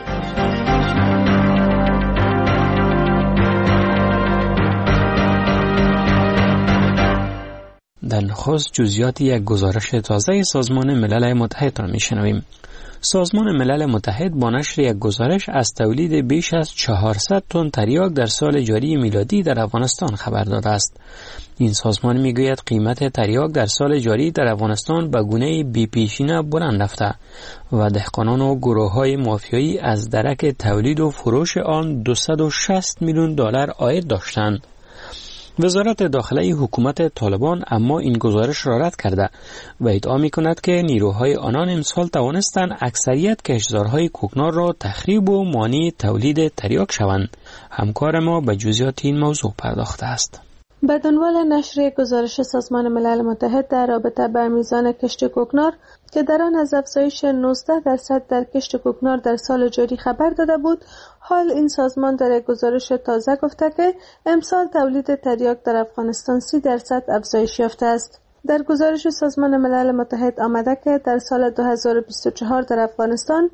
در در نخست جزئیات یک گزارش تازه سازمان ملل متحد را میشنویم. سازمان ملل متحد با نشر یک گزارش از تولید بیش از 400 تن تریاک در سال جاری میلادی در افغانستان خبر داده است. این سازمان میگوید قیمت تریاک در سال جاری در افغانستان به گونه بی‌پیشینه بلند رفته و دهقانان و گروه‌های مافیایی از درک تولید و فروش آن 260 میلیون دلار عاید داشتند. وزارت داخلی حکومت طالبان اما این گزارش را رد کرده و ادعا می‌کند که نیروهای آنان امسال توانستند اکثریت کشتزارهای کوکنار را تخریب و مانع تولید تریاک شوند. همکار ما به جزئیات این موضوع پرداخته است. به دنبال نشر گزارش سازمان ملل متحد در رابطه با میزان کشت کوکنار که در آن از افزایش 19% در کشت کوکنار در سال جاری خبر داده بود، حال این سازمان در یک گزارش تازه گفته که امسال تولید تریاک در افغانستان 30% افزایش یافته است. در گزارش سازمان ملل متحد آمده که در سال 2024 در افغانستان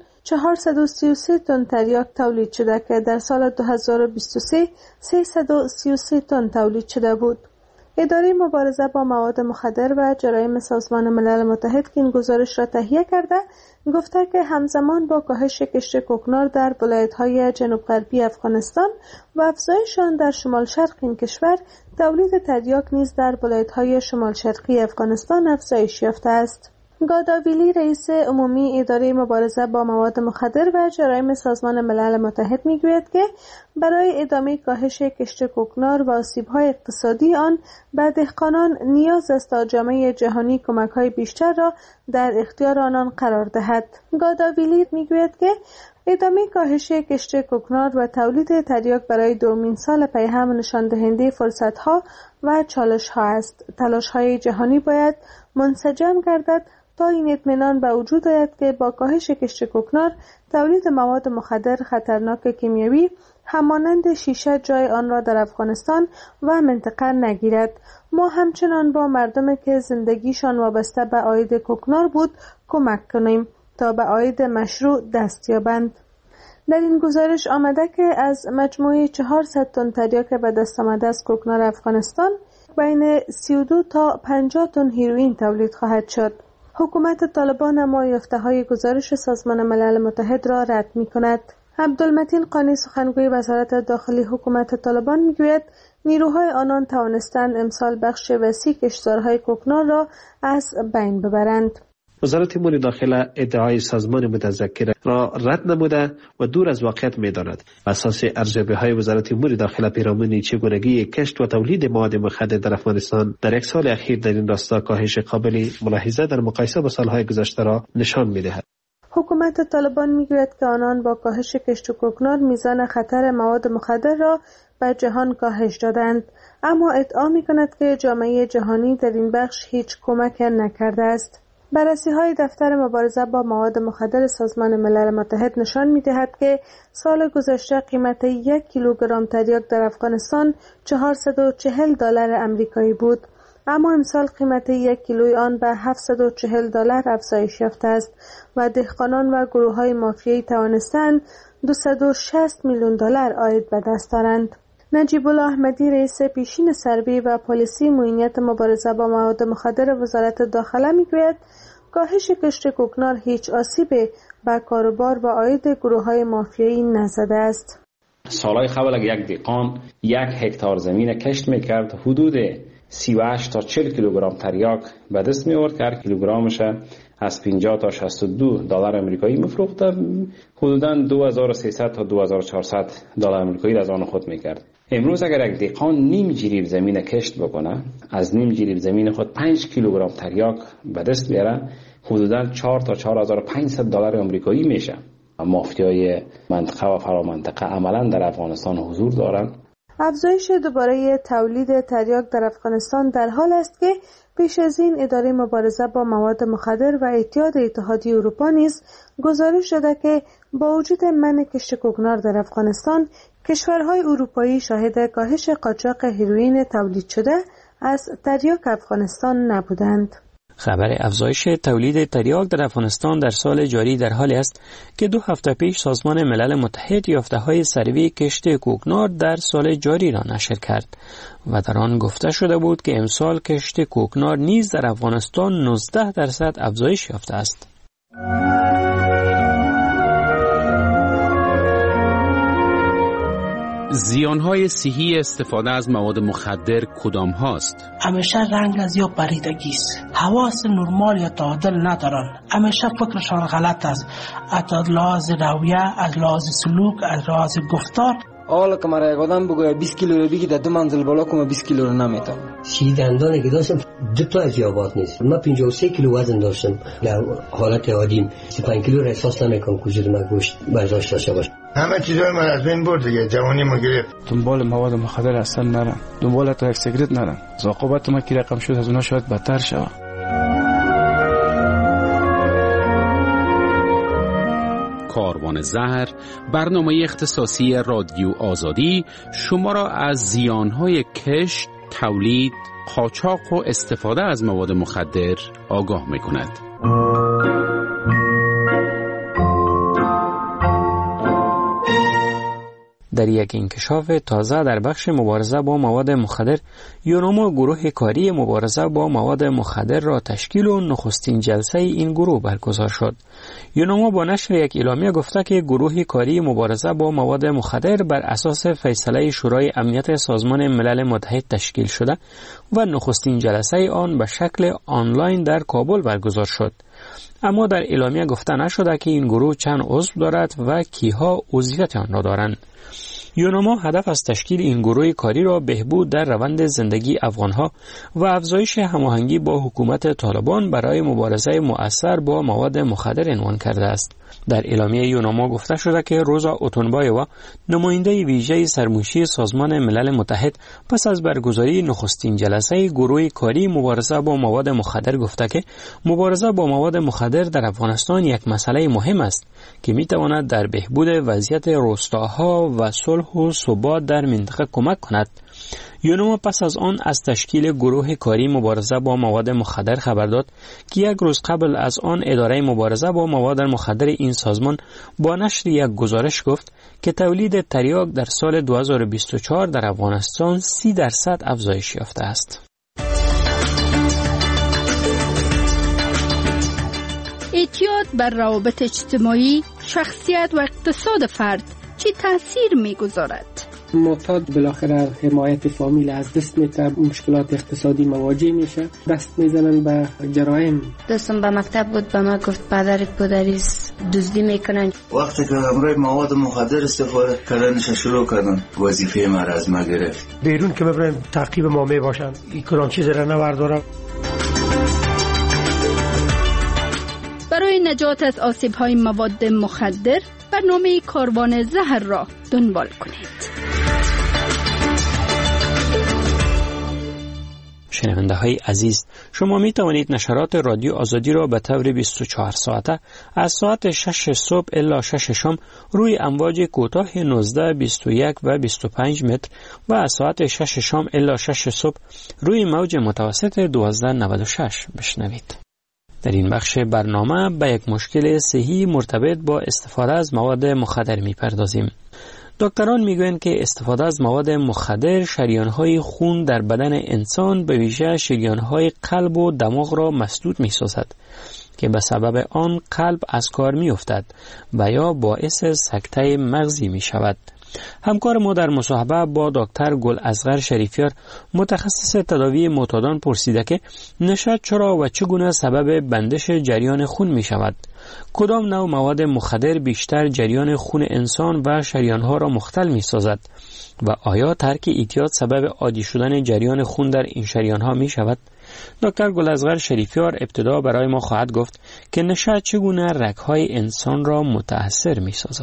433 تن تریاک تولید شده که در سال 2023 333 تن تولید شده بود. اداره مبارزه با مواد مخدر و جرایم سازمان ملل متحد که این گزارش را تهیه کرده گفته که همزمان با کاهش کشت کوکنار در ولایت‌های جنوب غربی افغانستان و افزایش آن در شمال شرق این کشور، تولید تریاک نیز در ولایت‌های شمال شرقی افغانستان افزایش یافته است. گاداویلی رئیس عمومی اداره مبارزه با مواد مخدر و جرایم سازمان ملل متحد میگوید که برای ادامه کاهش کشت کوکنار و آسیب‌های اقتصادی آن به دهقانان نیاز است تا جامعه جهانی کمک‌های بیشتر را در اختیار آنان قرار دهد. گاداویلی میگوید که ادامه کاهش کشت کوکنار و تولید تریاک برای دومین سال پی هم نشان دهنده فرصت‌ها و چالش‌ها است. تلاش‌های جهانی باید منسجم گردد تا این اطمینان به وجود آید که با کاهش کشت کوکنار تولید مواد مخدر خطرناک کیمیایی همانند شیشه جای آن را در افغانستان و منطقه نگیرد. ما همچنان با مردمی که زندگیشان وابسته به عاید کوکنار بود کمک کنیم تا به عاید مشروع دست یابند. در این گزارش آمده که از مجموعه 400 تن تریاک به دست آمده از کوکنار افغانستان بین 32 تا 50 تن هیروئین تولید خواهد شد. حکومت طالبان اما یافته‌های گزارش سازمان ملل متحد را رد می‌کند. عبدالمتین قانی سخنگوی وزارت داخلی حکومت طالبان میگوید نیروهای آنان توانستند امسال بخش وسیع کشتزارهای کوکنار را از بین ببرند. وزارت امور داخله ادعای سازمان متذکر را رد نموده و دور از واقعیت می‌داند. اساس ارزیابی‌های وزارت امور داخله پیرامون چگونگی کشت و تولید مواد مخدر در افغانستان در یک سال اخیر در این راستا کاهش قابل ملاحظه در مقایسه با سالهای گذشته را نشان می‌دهد. حکومت طالبان میگوید که آنان با کاهش کشت کوکنار میزان خطر مواد مخدر را به جهان کاهش دادند، اما ادعا می‌کند که جامعه جهانی در این بخش هیچ کمک نکرده است. بررسی‌های دفتر مبارزه با مواد مخدر سازمان ملل متحد نشان می‌دهد که سال گذشته قیمت 1 کیلوگرم تریاک در افغانستان 440 دلار آمریکایی بود، اما امسال قیمت 1 کیلوی آن به 740 دلار افزایش یافته است و دهقانان و گروه‌های مافیایی توانستند 260 میلیون دلار عاید به دست دارند. نجیب الله احمدی رئیس پیشین سربی و پلیسی معینیت مبارزه با مواد مخدر وزارت داخله میگوید کاهش کشت کوکنار هیچ آسیبی به کاروبار و عاید گروه‌های مافیایی نزده است. سالهای قبل اگر یک دهقان 1 هکتار زمین کشت میکرد حدود 38 تا 40 کیلوگرم تریاک به دست می آورد که هر کیلوگرمش از 50 تا 62 دلار آمریکایی میفروخت، حدوداً 2300 تا 2400 دلار آمریکایی از آن خود میکرد. امروز اگر یک دهقان نیم جریب زمین کشت بکنه، از نیم جریب زمین خود 5 کیلوگرم تریاک به دست بیاره، حدوداً 4 تا 4500 دلار آمریکایی میشه. مافیای منطقه و فرامنطقه عملاً در افغانستان حضور دارند. افزایش دوباره تولید تریاک در افغانستان در حال است که پیش از این اداره مبارزه با مواد مخدر و اتحادیه اروپا نیز گزارش داده که با وجود منع کشت کوکنار در افغانستان، کشورهای اروپایی شاهد کاهش قاچاق هیروئین تولید شده از تریاک افغانستان نبودند. خبر افزایش تولید تریاک در افغانستان در سال جاری در حالی است که 2 هفته پیش سازمان ملل متحد یافته‌های سروی کشت کوکنار در سال جاری را نشر کرد و در آن گفته شده بود که امسال کشت کوکنار نیز در افغانستان 19% افزایش یافته است. زیانهای صحی استفاده از مواد مخدر کدام هاست؟ همیشه رنگ از یا پریدگی است. حواس نرمال یا تعادل ندارن. همیشه فکرشان غلط است. از لحاظ رویه، از لحاظ سلوک، از لحاظ گفتار. حالا که مرا یک آدم بگوید 20 کیلو رو بگی در 2 منزل بالا کنم 20 کیلو رو نمیتونم. دندانی که داشتم 2 تا از یابات نیست. من 53 کیلو وزن داشتم. در حالت عادی 35 کیلو را احساس نمیکنم که وجود من گوشت برداشت داشته باشه. همه چیزای من از بین برد دیگه. جوانی ما گرفت. دنبال مواد مخدر اصلا نرم. دنبال تا یک سیگرت نرم. عاقبت ما کی رقم شد از اونها شاید بدتر شود. کاروان زهر، برنامه اختصاصی رادیو آزادی شما را از زیانهای کشت، تولید، قاچاق و استفاده از مواد مخدر آگاه می‌کند. در یک انکشاف تازه در بخش مبارزه با مواد مخدر، یوناما گروه کاری مبارزه با مواد مخدر را تشکیل و نخستین جلسه این گروه برگزار شد. یوناما با نشر یک اعلامیه گفته که گروه کاری مبارزه با مواد مخدر بر اساس فیصله شورای امنیت سازمان ملل متحد تشکیل شده و نخستین جلسه آن به شکل آنلاین در کابل برگزار شد. اما در اعلامیه گفته نشده که این گروه چند عضو دارد و کیها عضویت آن را دارند. یوناما هدف از تشکیل این گروه کاری را بهبود در روند زندگی افغانها و افزایش هماهنگی با حکومت طالبان برای مبارزه مؤثر با مواد مخدر عنوان کرده است. در اعلامیه یوناما گفته شده که روزا اوتونبایوا، نماینده ویژه سرموشی سازمان ملل متحد، پس از برگزاری نخستین جلسه گروه کاری مبارزه با مواد مخدر گفته که مبارزه با مواد مخدر در افغانستان یک مسئله مهم است که میتواند در بهبود وضعیت روستاها و صلح و ثبات در منطقه کمک کند. یوناما پس از آن از تشکیل گروه کاری مبارزه با مواد مخدر خبر داد که یک روز قبل از آن اداره مبارزه با مواد مخدر این سازمان با نشر یک گزارش گفت که تولید تریاک در سال 2024 در افغانستان 30% افزایش یافته است. اعتیاد بر روابط اجتماعی، شخصیت و اقتصاد فرد چه تأثیر می‌گذارد؟ معتاد بالاخره حمایت فامیل از دست میده، مشکلات اقتصادی مواجه میشه، دست میزنن به جرایم. دوستم به مکتب بود، به ما گفت پدرت پدریس دزدی میکنن. وقتی که همراه مواد مخدر استفاده کردنش شروع کردن، وظیفه ما از ما گرفت. بیرون که ببرن تعقیب ما میباشن، این کلان چیز را نوردارم. برای نجات از آسیب‌های مواد مخدر برنامه کاروان زهر را دنبال کنید. شنونده های عزیز، شما می توانید نشرات رادیو آزادی را به طور 24 ساعته از ساعت 6 صبح الی 6 شام روی امواج کوتاه 19, 21 و 25 متر و از ساعت 6 شام الی 6 صبح روی موج متوسط 1296 بشنوید. در این بخش برنامه به یک مشکل صحی مرتبط با استفاده از مواد مخدر می‌پردازیم. دکتران میگویند که استفاده از مواد مخدر شریان‌های خون در بدن انسان به ویژه شریان‌های قلب و دماغ را مسدود می‌سازد که به سبب آن قلب از کار می‌افتد و یا باعث سکته مغزی می‌شود. همکار ما در مصاحبه با دکتر گل اصغر شریفیار، متخصص تداوی معتادان، پرسیده که نشاط چرا و چگونه سبب بندش جریان خون می شود؟ کدام نوع مواد مخدر بیشتر جریان خون انسان و شریانها را مختل می سازد؟ و آیا ترک اعتیاد سبب عادی شدن جریان خون در این شریانها می شود؟ دکتر گل اصغر شریفیار ابتدا برای ما خواهد گفت که نشاط چگونه رگ‌های انسان را متأثر می سازد.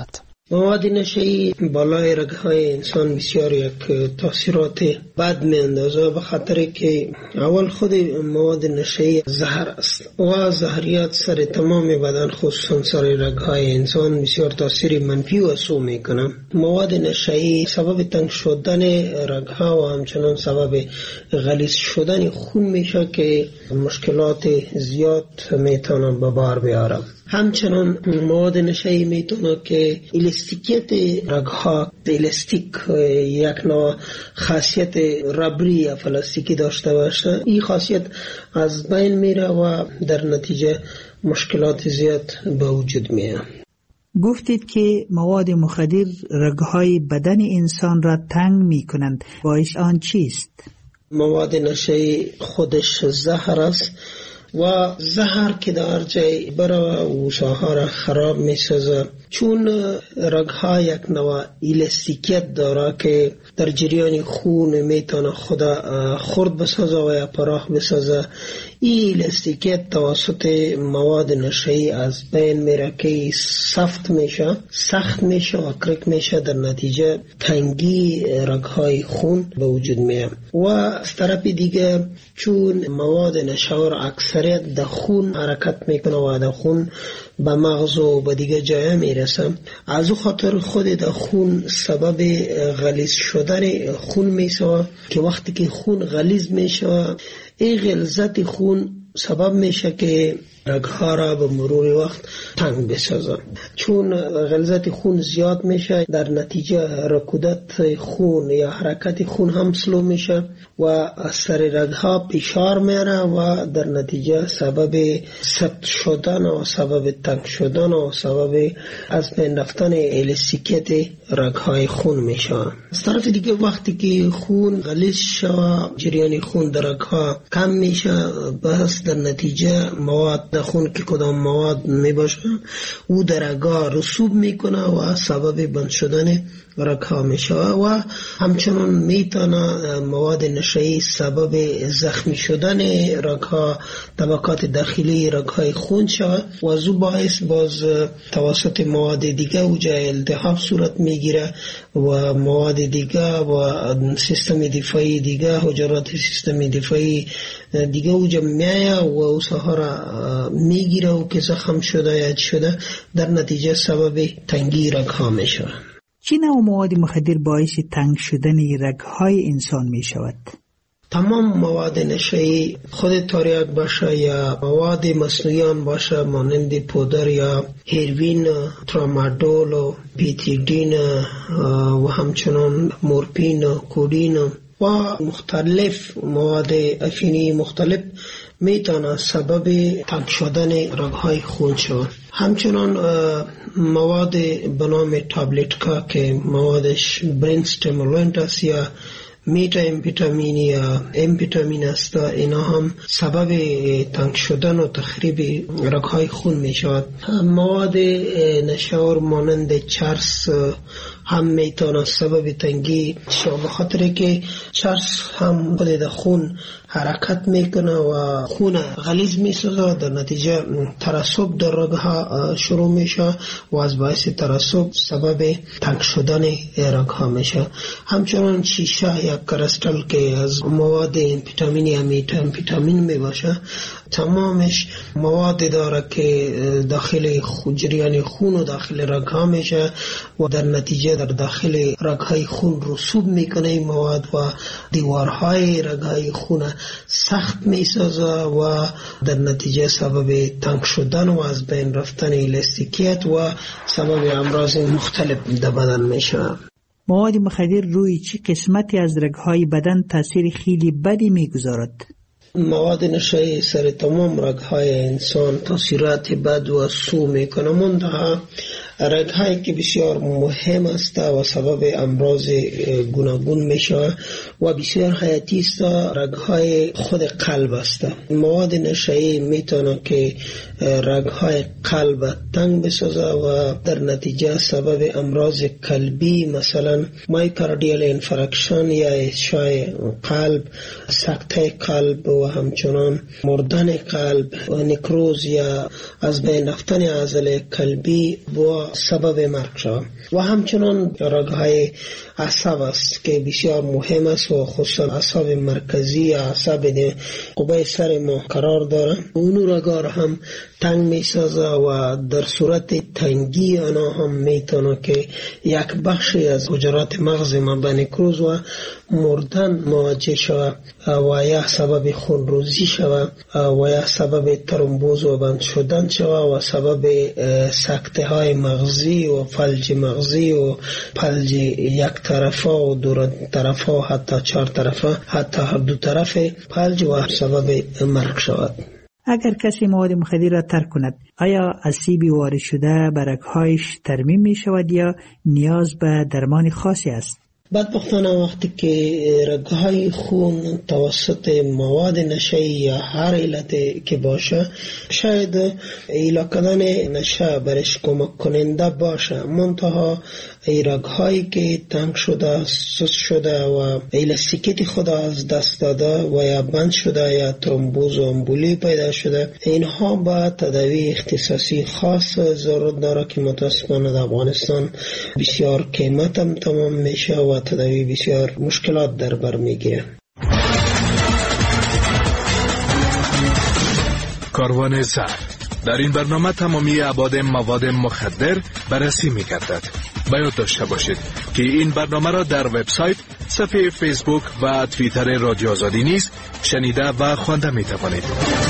مواد نشئی بالای رگهای انسان بسیار یک تاثیرات بد می اندازه، به خاطر که اول خود مواد نشئی زهر است و زهریات سر تمام بدن خصوصا سر رگهای انسان بسیار تاثیر منفی و سو می کنه. مواد نشئی سبب تنگ شدن رگها و همچنان سبب غلیظ شدن خون میشه که مشکلات زیاد میتونه به بار بیاره. همچنان مواد نشئی میتونه که الاستیکیت رگها، الاستیک یک نوع خاصیت ربری یا پلاستیکی داشته باشه، این خاصیت از بین میره و در نتیجه مشکلات زیاد به وجود میاد. گفتید که مواد مخدر رگهای بدن انسان را تنگ میکنند، باعث آن چیست؟ مواد نشئی خودش زهر است و زهر که در جای بره و شاها را خراب می سازه، چون رگها یک نوع الاستیکیت داره که در جریان خون میتونه خدا خرد بسازه و یا پراخ بسازه. این الاستیکیت توسط مواد نشئی از بین میره که سخت میشه و کرک میشه، در نتیجه تنگی رگهای خون به وجود میاد. و از طرف دیگه چون مواد نشور اکثریت در خون حرکت میکنه و در خون به مغز و به دیگه جای میرسه، از او خاطر خود در خون سبب غلیظ شدن خون میشه که وقتی که خون غلیظ میشه، این غلظت خون سبب میشه که رگها را به مرور وقت تنگ بسازه. چون غلظت خون زیاد میشه، در نتیجه رکودت خون یا حرکت خون هم سلو میشه و از سر رگها پیشار میره و در نتیجه سبب سفت شدن و سبب تنگ شدن و سبب از بین رفتن الاستیکیت رگهای خون میشه. از طرف دیگه وقتی که خون غلیظ شوه، جریان خون در رگها کم میشه، بس در نتیجه مواد در خون که کدام مواد میباشه او در رگها رسوب میکنه و سبب بند شدن رگها میشه و همچنان میتونه مواد نشئی سبب زخمی شدن رگها، طبقات داخلی رگهای خون شود و از او باعث باز توسط مواد دیگه و جای التهاب صورت میگیره و مواد دیگه و سیستم دفاعی دیگه، حجرات سیستم دفاعی دیگه او جمعیه و او سهارا میگیره و که زخم شده یا شده، در نتیجه سبب تنگی رگها میشه. چه نوع مواد مخدر باعث تنگ شدن رگهای انسان می شود؟ تمام مواد نشئی، خود تریاک باشه یا مواد مصنوعی باشه مانند پودر یا هیروین، ترامادول و پیتیدین و همچنان مورفین، کودین و مختلف مواد افینی مختلف میتونه سبب تنگ شدن رگهای خون شود. همچنان مواد به نام تابلتکا که موادش برین استیمولانت است یا میتا امفیتامین یا امفیتامین است، اینا هم سبب تنگ شدن و تخریب رگهای خون می شود. مواد نشور مانند چرس هم میتونه سبب تنگی شود، بخاطر که چرس هم خود در خون حرکت میکنه و خون غلیظ میسازه، در نتیجه ترسب در رگها شروع میشه و از باعث ترسب سبب تنگ شدن رگها میشه. همچنان شیشه یا کرستل که از مواد امفیتامین یا میتا امفیتامین میباشه، تمامش مواد داره که داخل جریان خون و داخل رگها میشه و در نتیجه در داخل رگهای خون رسوب میکنه این مواد و دیوارهای رگهای خون سخت میسازه و در نتیجه سبب تنگ شدن و از بین رفتن الاستیکیت و سبب امراض مختلف در بدن میشه. مواد مخدر روی چه قسمتی از رگهای بدن تاثیر خیلی بدی میگذارد؟ مواد نشئی سر تمام رگهای انسان تاثیرات بد و سو میکنه، منتها رگهایی که بسیار مهم است و سبب امراض گوناگون میشه و بسیار حیاتی است، رگهای خود قلب است. مواد نشئی میتونه که رگهای قلب تنگ بسازه و در نتیجه سبب امراض قلبی، مثلا مایوکاردیال انفارکشن یا اشعاع قلب، سکته قلب و همچنان مردن قلب و نکروز یا از بین رفتن عضله قلبی و سبب مرگ شود. و همچنان رگ‌های عصب است که بسیار مهم است و خصوصا عصب مرکزی، عصب قبه سر ما قرار داره. اون رگ‌ها هم تنگ می‌سازه و در صورت تنگی آنها هم میتونه که یک بخشی از حجرات مغز ما به نکروز و مردن مواجه شود و یا سبب خونریزی شود و یا سبب ترومبوز و بند شدن شود و سبب سکته های مغزی و فلج مغزی و فلج یک طرفه و دو طرفه و حتی 4 طرفه، حتی هر دو طرف فلج و سبب مرگ شود. اگر کسی مواد مخدر را ترک کند، آیا اسیبی وارد شده به رگ‌هایش ترمیم می شود یا نیاز به درمان خاصی است؟ بدبختانه وقتی که رگ‌های خون توسط مواد نشه‌ای یا هر علت که باشه، شاید ایلا کردن نشه برش کمک کننده باشه، منتها ای رگ‌هایی که تنگ شده، سست شده و الاستیکیت خود از دست داده و یا بند شده یا ترومبوز و امبولی پیدا شده، اینها با تداوی اختصاصی خاص ضرورت داره که متاسفانه در افغانستان بسیار قیمت هم تمام میشه و تداوی بسیار مشکلات در بر میگیره. کاروان زهر در این برنامه تمامی ابعاد مواد مخدر بررسی می‌گردد. باید داشته باشید که این برنامه را در وبسایت، صفحه فیسبوک و توییتر رادیو آزادی نیز شنیده و خوانده می‌توانید.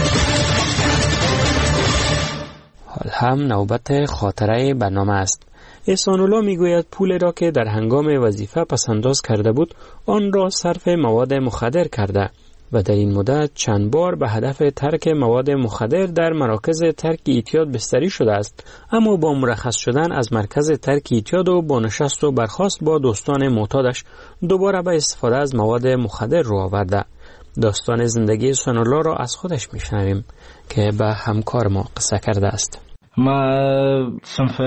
حال هم نوبت خاطره برنامه است. احسان‌الله میگوید پول را که در هنگام وظیفه پسنداز کرده بود آن را صرف مواد مخدر کرده و در این مدت چند بار به هدف ترک مواد مخدر در مراکز ترک اعتیاد بستری شده است، اما با مرخص شدن از مرکز ترک اعتیاد و با نشست و برخاست با دوستان معتادش دوباره به استفاده از مواد مخدر رو آورده. داستان زندگی احسان‌الله را از خودش میشنویم که به همکار ما قصه کرده است. ما صنف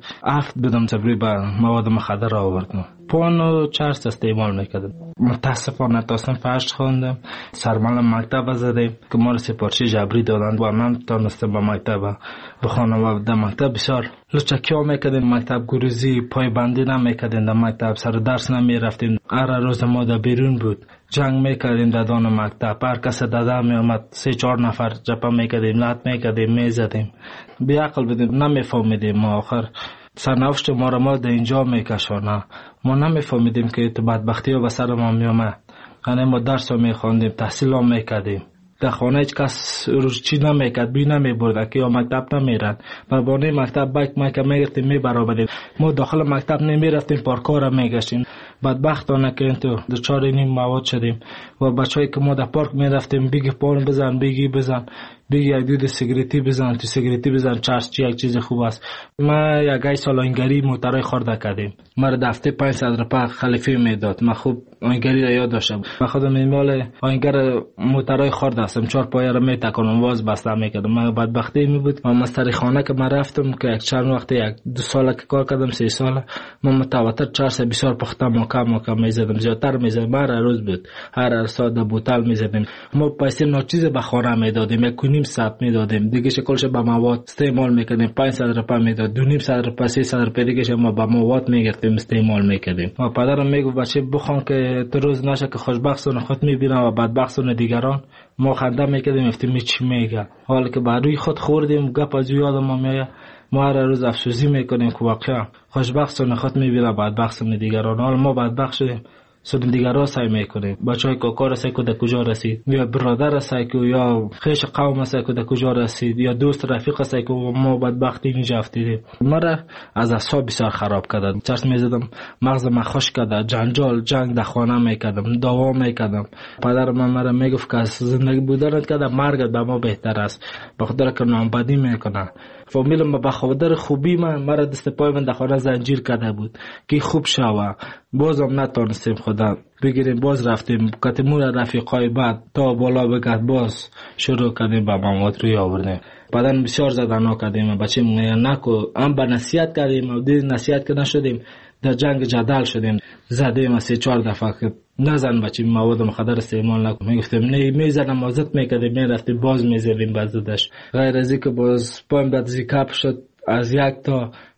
7 بودم تقریبا مواد مخدر آوردم. پون و چرس استعمال میکردم. متاسفانه تا صنف 8 خوندم. سرمال مکتب زدیم که ما را سپارچی جبری دادند و من تانستم به مکتب بخوانم و در مکتب بسیار لچکی ها میکردیم. مکتب گروزی پای بندی نمیکردیم، در مکتب سر درس نمیرفتیم. هر روز ما در بیرون بود، جنگ میکردیم در دان مکتب. هر کس داده میامد 3-4 نفر جپا میکردیم، لط میکردیم، میزدیم. بیعقل بودیم، نمیفهمیدیم. ما آخر سرنوشت ما را در اینجا میکشونه. ما نمیفهمیدیم که تو بدبختی ها به سر ما میامد. یعنی ما درس ها میخواندیم، تحصیل ها میکردیم. در خانه هیچ کس روز چی نمیکرد، بی نمیبرد که یا مکتب نمیرد. با بانه مکتب بک میگرفتیم میبرابریم. ما داخل مکتب نمیرفتیم، پارک‌ها را میگشتیم. بدبختانه که تو دچار این مواد شدیم و بچه‌ای که ما در پارک میرفتیم بگی پارن بزن، بگی بزن، بگی یک دود سیگریتی بزن، تو سیگریتی بزن، چرس چی یک چیز خوب است. ما یک سالانگری موترای خورده کردیم. ما در هفته 500 روپیه خلیفه میداد. ما خوب آینگری را یاد داشتم. من خودم مال آینگر موترای خورده هستم. 4 پایه را میتکونم، واز بسته میکردم. من بدبختی می بود. ما مستری خانه که ما رفتم که یک چند وقت 1-2 سال که کار کردم، 3 سال ما متواتر چرس بسیار پخته موقع میزدم، زیادتر میزدم. هر روز بود، هر ساعت در بوتل میزدیم. ما پیسه ناچیز به خانه میدادیم، 1.5 ساعت میدادیم. دیگه شکلش به مواد استعمال میکردیم. 500 روپیه میداد، 2.5 روپیه 300 روپیه دیگه ما به مواد میگرفتیم استعمال میکردیم. ما پدرم میگفت بچه بخوان که تو روز نشه که خوشبختانه خود میبینم و بدبختانه دیگران. ما خنده میکردیم، افتیم چی میگه. حالا که بروی خود خوردیم گپ از یادم میاد. ما هر روز افسوسی میکنیم که واقعا خوشبختانه خود میبینم بدبختانه دیگران. حالا ما بدبخت شدیم، سود دیگران سعی میکنیم. بچهای کاکا سعی که در کجا رسید، یا برادر سعی که، یا خیش قوم سعی که در کجا رسید، یا دوست رفیق سعی که ما بدبختی اینجا افتیدیم. ما را از اعصاب بسیار خراب کردن. چرس میزدم، مغز من خشک کرده، جنجال جنگ در خانه میکردم، دعوا میکردم. پدر من مرا میگفت که زندگی بودن که مرگ به ما بهتر است، به خاطر که نامبدی میکنه. فامیلم به خاطر خوبی من مرا دست پای من در خانه زنجیر کرده بود که خوب شوه. بازم نتونستیم خدا بگیریم، باز رفتیم کتمون رفیقای بعد تا بالا بگرد، باز شروع کردیم به مواد روی آوردیم. بعدن بسیار زدن کردیم. بچه نکو هم به نصیحت کردیم و دید نصیحت که نشدیم، در جنگ جدل شدیم، زدیم 3-4 دفعه که نزن بچه مواد مخدر استعمال نکن. میگفتیم نه، میزدم ازت میکردیم، میرفتیم باز میزدیم بزدش. غیر از اینکه باز پایم بعد زیکاپ شد از 1 تا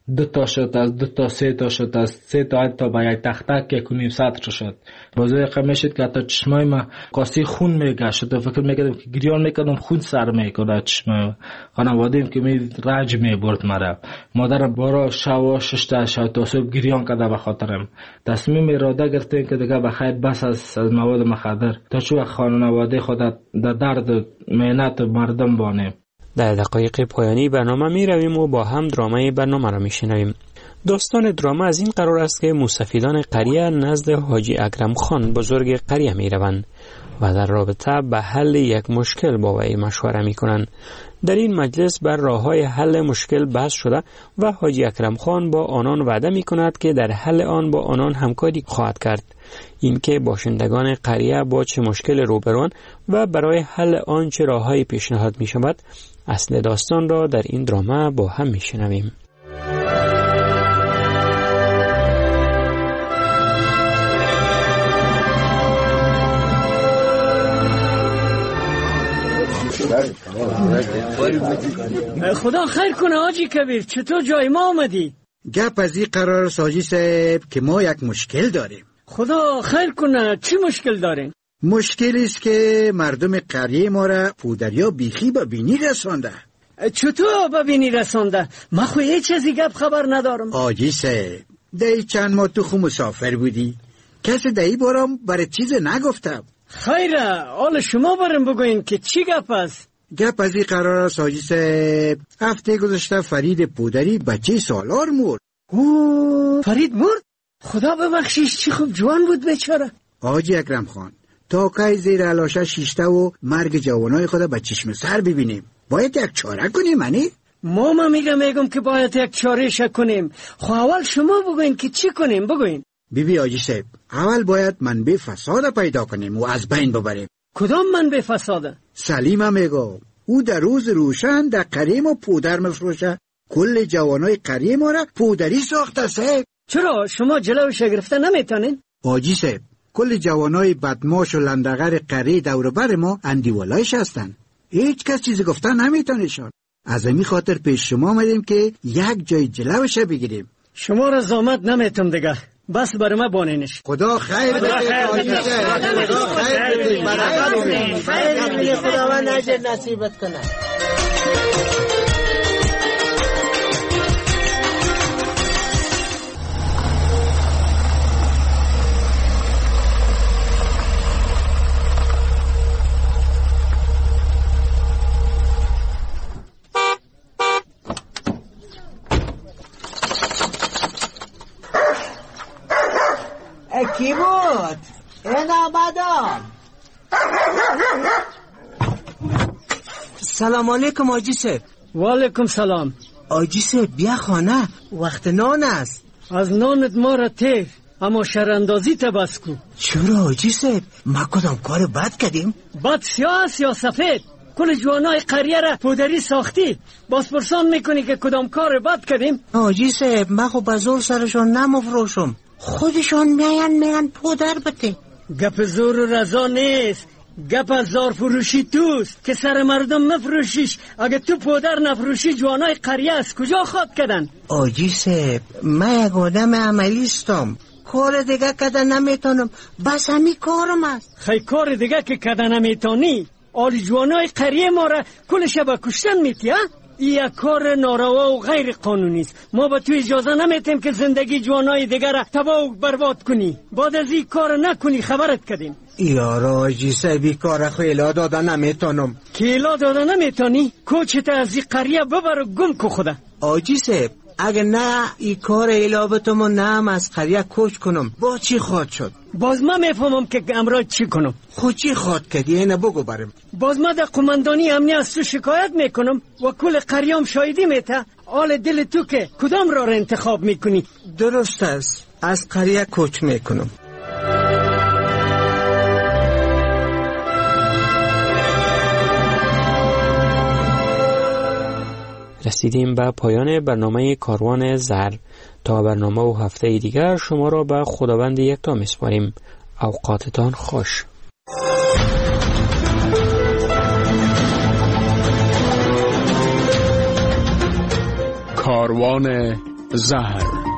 2 تا شد از 2 تا 3 تا شد از 3 تا حتی به یک تختک 1.5 سطر شد. بازه میشد که حتی چشمای ما قاسی خون میگشت و فکر میکردم که گریان میکردم خون سر میکنه چشمای. خانواده‌ام که می رنج میبرد مرا. مادرم بارا شب 6 تا تا صبح گریان کرده به خاطرم. تصمیم اراده گرفتیم که دیگه بخیر بس از مواد مخدر تا چو خانواده خود در درد و مهنت مردم بانیم. در دقایق پایانی برنامه می رویم و با هم درامه برنامه را می شنویم. داستان درامه از این قرار است که مستفیدان قریه نزد حاجی اکرم خان بزرگ قریه می روند و در رابطه به حل یک مشکل با وی مشوره می کنند. در این مجلس بر راه‌های حل مشکل بحث شده و حاجی اکرم خان با آنان وعده می کند که در حل آن با آنان همکاری خواهد کرد. اینکه باشندگان قریه با چه مشکل روبرون و برای حل آن چه راه‌های پیشنهاد می شود، اصل داستان را در این درامه با هم می شنویم. خدا خیر کنه حاجی کبیر، چطور جای ما آمدی؟ گپ از این قرار ساجی صاحب که ما یک مشکل داریم. خدا خیر کنه، چی مشکل دارین؟ مشکلی است که مردم قریه ما را پودریا بیخی به بینی رسانده. چطور به بینی رسانده؟ من خو هیچ چیزی گپ خبر ندارم. حاجی صاحب دی چند ماه تو خو مسافر بودی، کسی دی بارم برای چیز نگفتم. خیره، حال شما برم بگوین که چی گپ است؟ گپ از این قرار است حاجی صاحب، هفته گذشته فرید پودری بچه سالار مرد. فرید مرد؟ خدا ببخشیش، چی خوب جوان بود بیچاره. حاجی اکرم خان، تا کی زیر علاشه شیشته و مرگ جوانای خود به چشم سر ببینیم؟ باید یک چاره کنیم. ما میگم که باید یک چاره کنیم. خب اول شما بگوین که چی کنیم، بگوین. بیبی حاجی صاحب، اول باید منبع فساد پیدا کنیم و از بین ببریم. کدام منبع فساد؟ سلیمه میگم، او در روز روشن در قریه ما پودر مفروشه. کل جوانای قریه ما را پودری ساخته صاحب. چرا شما جلوش گرفته نمیتونین؟ حاجی صاحب، کل جوانای بدماش و لندغر قریه دور بر ما اندیولایش هستن. هیچ کس چیزی گفتن نمیتونشان. از همین خاطر پیش شما آمدیم که یک جای جلوش بگیریم. شما را زامت نمیتونم دیگه، بس برای ما بانینش. خدا خیر بده. خدا خیر بده. خداوند اجر نصیبت کنه. کی بود؟ این آمدم. سلام علیکم حاجی صاحب. و علیکم سلام. حاجی صاحب بیا خانه، وقت نان است. از نانت ما را تیر، اما شراندازی تا بس کو. چرا حاجی صاحب؟ ما کدام کار بد کردیم؟ بد سیاه است یا سفید؟ کل جوانای قریه را پودری ساختی، باز پرسان میکنی که کدام کار بد کردیم؟ حاجی صاحب من خو بزور سرشان نمفروشم، خودشان میان پودر بده. گپ زور و رضا نیست، گپ از زار فروشی توست که سر مردم مفروشیش. اگه تو پودر نفروشی جوانای قریه از کجا خواد کردن؟ آجی صاحب من یک آدم عملیستم، کار دیگه کده نمیتونم، بس همی کارم است. خیلی کار دیگه که کده نمیتونی؟ آلی جوانای قریه ما را کل شب کشتن میتی؟ این یک کار ناروا و غیر قانونی است. ما به تو اجازه نمیتیم که زندگی جوانای دیگر را تباه و برباد کنی. بعد از این کار نکنی خبرت کردیم. یارا حاجی صاحب کار خیلا داده نمیتونم. کیلا داده نمیتونی؟ کوچت از این قریه ببر و گم کو خدا. حاجی صاحب اگه نه این کار ایلابتم و نه از قریه کوچ کنم با چی خواد شد؟ باز من میفهمم که امروز چی کنم. خود چی خواد کردی اینه بگو برم. باز من در قماندانی امنیت از تو شکایت میکنم و کل قریام شایدی میته. حال دل تو که کدام را انتخاب میکنی؟ درست است، از قریه کوچ میکنم. رسیدیم به پایان برنامه کاروان زر. تا برنامه و هفته دیگر شما را به خداوند یکتا میسپاریم. اوقاتتان خوش. کاروان زهر.